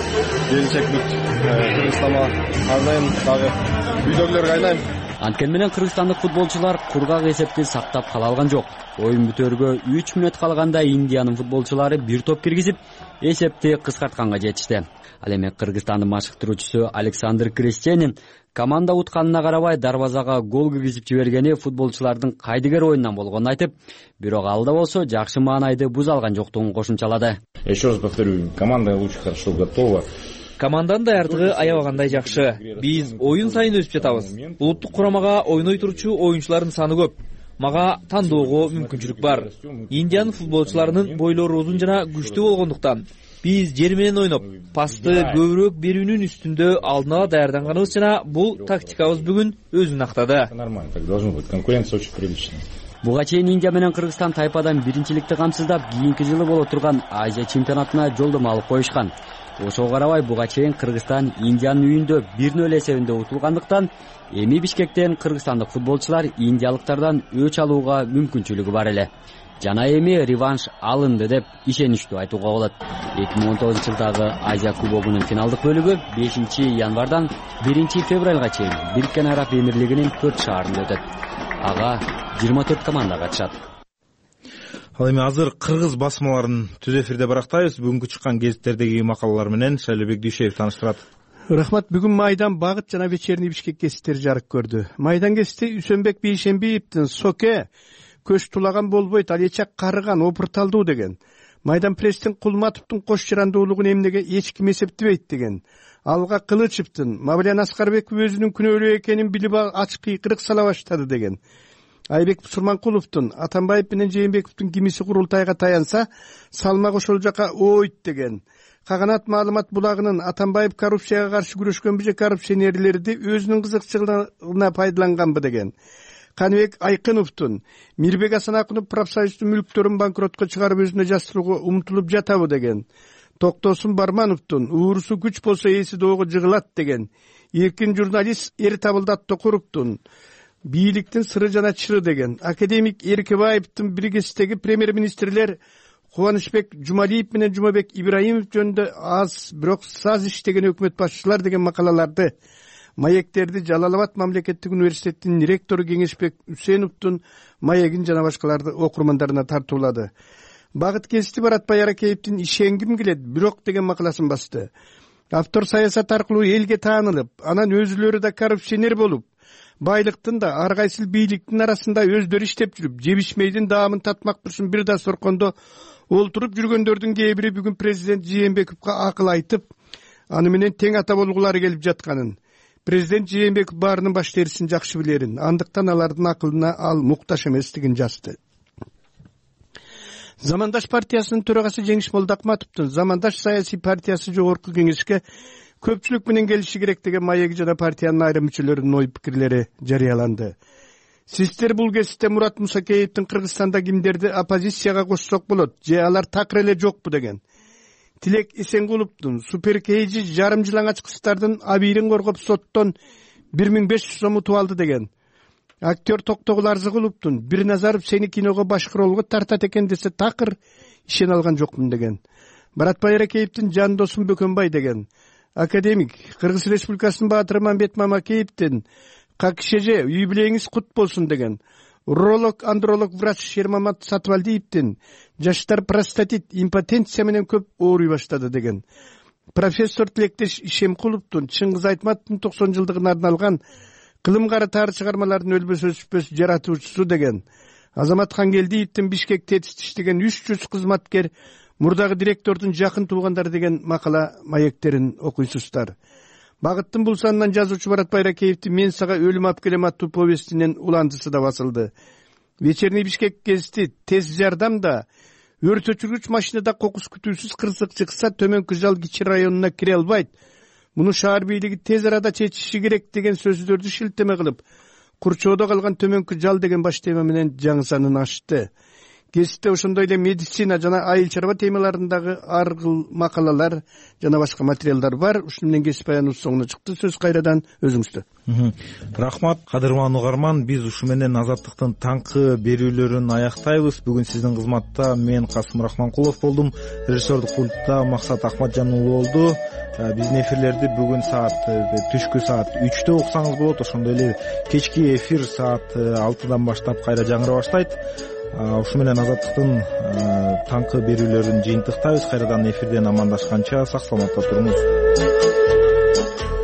келечек Кыргызстанга арнайм, дагы үйдөгүлөргө айнайм. Анткени менен кыргызстандык футболчулар кургак эсепти сактап кала алган жок. Оюн бүтөргө 3 мүнөт калганда Индиянын футболчулары бир топ киргизип, эсепти кыскартканга жетишти. Ал эми Кыргызстандын машыктыруучусу Александр Крестенин команда утканына карабай дарбазага гол киргизип жибергени футболчулардын кайдыгер оюнунан болгонун айтып, бирок ал да болсо жакшы маанайды буза алган жоктугун кошумчалады. Еще раз повторю, команда очень хорошо готова. Команданын даярдыгы аябагандай жакшы. Биз оюн сайын өсүп жатабыз. Улуттук курамага ойной турчу оюнчулардын саны көп. Мага тандоого мүмкүнчүлүк бар. Индиянын футболчуларынын бойлору узун жана күчтүү болгондуктан биз жер менен ойноп, пасты көбүрөөк берүүнүн үстүндө алдын ала даярданганыбыз жана бул тактикабыз бүгүн өзүн актады. Нормально, так должно быть. Конкуренция очень приличная. Буга чейин Индия менен Кыргызстан тайпадан биринчиликти камсыздап, кийинки жылы боло турган Азия чемпионатына жолдомо алып коюшкан. Ошого карабай буга чейин Кыргызстан Индиянын үйүндө 1-0 эсебинде утулгандыктан, эми Бишкектен кыргызстандык футболчулар индиялыктардан өч алууга мүмкүнчүлүгү бар эле. Жана эми реванш алынды деп ишеничтүү айтууга болот. 2019-жылдагы Азия кубогунун финалдык бөлүгү 5-январдан 1-февралга чейин Бириккен Араб Эмирлигинин 4 шаарында өтөт. Ага 24 команда катышат. Ал эми азыр кыргыз басмаларын түз эфирде барактайбыз. Бүгүнкү чыккан гезиттердеги макалалар менен Шайлебек Дүйшеев тааныштырат. Рахмат. Бүгүн Майдан Багыт жана Вечерний Бишкек гезиттери жарык көрдү. Майдан гезити Үсөнбек Бейшембиевдин «Соке көч тулаган болбойт, ал эчак карыган, опурталдуу» деген. Майдан пресстин Кулматовдун кош жарандуулугун эмнеге эч ким эсептебейт деген. Алга Кылычевдин Мавлян Аскарбеков өзүнүн күнөөлүү экенин билип ачык кыйкырык сала баштады деген. Айбек Сурманкуловдун Атамбаев менен Жээнбековдун кимиси курултайга таянса, салмак ошол жака ойт деген. Каганат маалымат булагынын Атамбаев коррупцияга каршы күрөшкөнбү же коррупционерлерди өзүнүн кызыкчылыгына пайдаланганбы деген. Каныбек Айкыновдун Мирбек Асанакунов профсоюздун мүлктөрүн банкротко чыгарып өзүнө жаштырууга умтулуп жатабы деген. Токтосун Бармановдун уурусу күч болсо эси доого жыгылат деген. Эркин журналист Эртабылдат Токуровдун бийликтин сыры жана чыры деген. Академик Эркебаевдин биргесиздеги премьер-министрлер Кубанычбек Жумалиев менен Жумабек Ибраимов жөнүндө аз, бирок саз иштеген өкмөт башчылар деген макалаларды, маектерди Жалалабад мамлекеттик университетинин ректору Кеңешбек Үсеновдун маегин жана башкаларды окурмандарына тартуулады. Багыт гезити Баратбай Аракеевдин «Ишенгим келет, бирок» деген макаласын басты. Автор саясат аркылуу элге таанылып, анан өзүлөрү да коррупционер болуп, байлыктын да ар кайсыл бийликтин арасында өздөрү иштеп жүрүп, жебишмейдин даамын татмак турсун бир да соркондо олтуруп жүргөндөрдүн кээ бири бүгүн президент Жээнбековго акыл айтып, аны менен тең ата болгулары келип жатканын, президент Жээнбеков баарынын баш терисин жакшы билерин, андыктан алардын акылына ал муктаж эместигин жазды. Замандаш партиясынын төрагасы Жеңиш Молдакматовдун Замандаш саясий партиясы жогорку кеңешке көпчүлүк менен келиши керек деген маеги жана партиянын айрым мүчөлөрүнүн ой пикирлери жарыяланды. Сиздер бул кезде Мурат Мусакеевдин Кыргызстанда кимдерди оппозицияга кошсок болот, же алар такыр эле жокпу деген. Тилек Эсенгуловдун Супер Кейжи жарым жылаңач кыздардын абийирин коргоп соттон 1500 сом утуп алды деген. Актер Токтогул Арзыгуловдун Бирназаров сени киного башкы ролго тартат экен десе такыр ишене алган жокмун деген. Баратбай Аракеевдин жандосун Бөкөнбай деген. Академик Кыргыз Республикасынын баатыры Мамбет Мамакеевдин «КШЖ юбилейиңиз кут болсун» деген. Уролог, андролог врач Шермамат Сатвалдиевдин жаштар простатит, импотенция менен көп ооруй баштады деген. Профессор Тилектеш Ишемкуловдун Чыңгыз Айтматовдун 90 жылдыгына арналган кылым кары таар чыгармалардын өлбөс өчпөс жаратуучусу деген. Азамат Хангелдиевдин Бишкекте иштеген 300 кызматкер мурдагы директордун жакын туугандары деген макала маектерин окуйсуздар. Багыттын бул санынан жазуучу Барат Байракеевдин «Мен сага өлүм алып келем» аттуу повестинин уландысы да басылды. Вечерний Бишкек гезити тез жардам да өрт өчүргүч машинада кокус күтүүсүз кырсык чыкса Төмөнкү Жал кичи районуна кире албайт. Муну шаар бийлиги тез арада чечиши керек деген сөздөрдү шилтеме кылып, Курчоодо калган Төмөнкү Жал деген баш тема менен жаңы санын ачты. Гезитте ошондой эле медицина жана айыл чарба темаларындагы ар кыл макалалар жана башка материалдар бар. Ушуну менен кесип баяныбыз соңуна чыкты. Сөз кайрадан өзүңүздө. Рахмат, кадырман угарман. Биз ушу менен Азаттыктын таңкы берүүлөрүн аяктайбыз. Бүгүн сиздин кызматта мен Касым Рахманкулов болдум. Режиссердук пультта Максат Акматжан уулу болду. Биздин эфирлерди бүгүн түшкү саат 3-тө уксаңыз болот. Ошондой эле кечки эфир саат 6-дан баштап кайра жаңыра баштайт. Ушу менен Азаттыктын таңкы берүүлөрүн жыйынтыктайбыз. Кайрадан эфирден амандашканча сак саламатта туруңуз.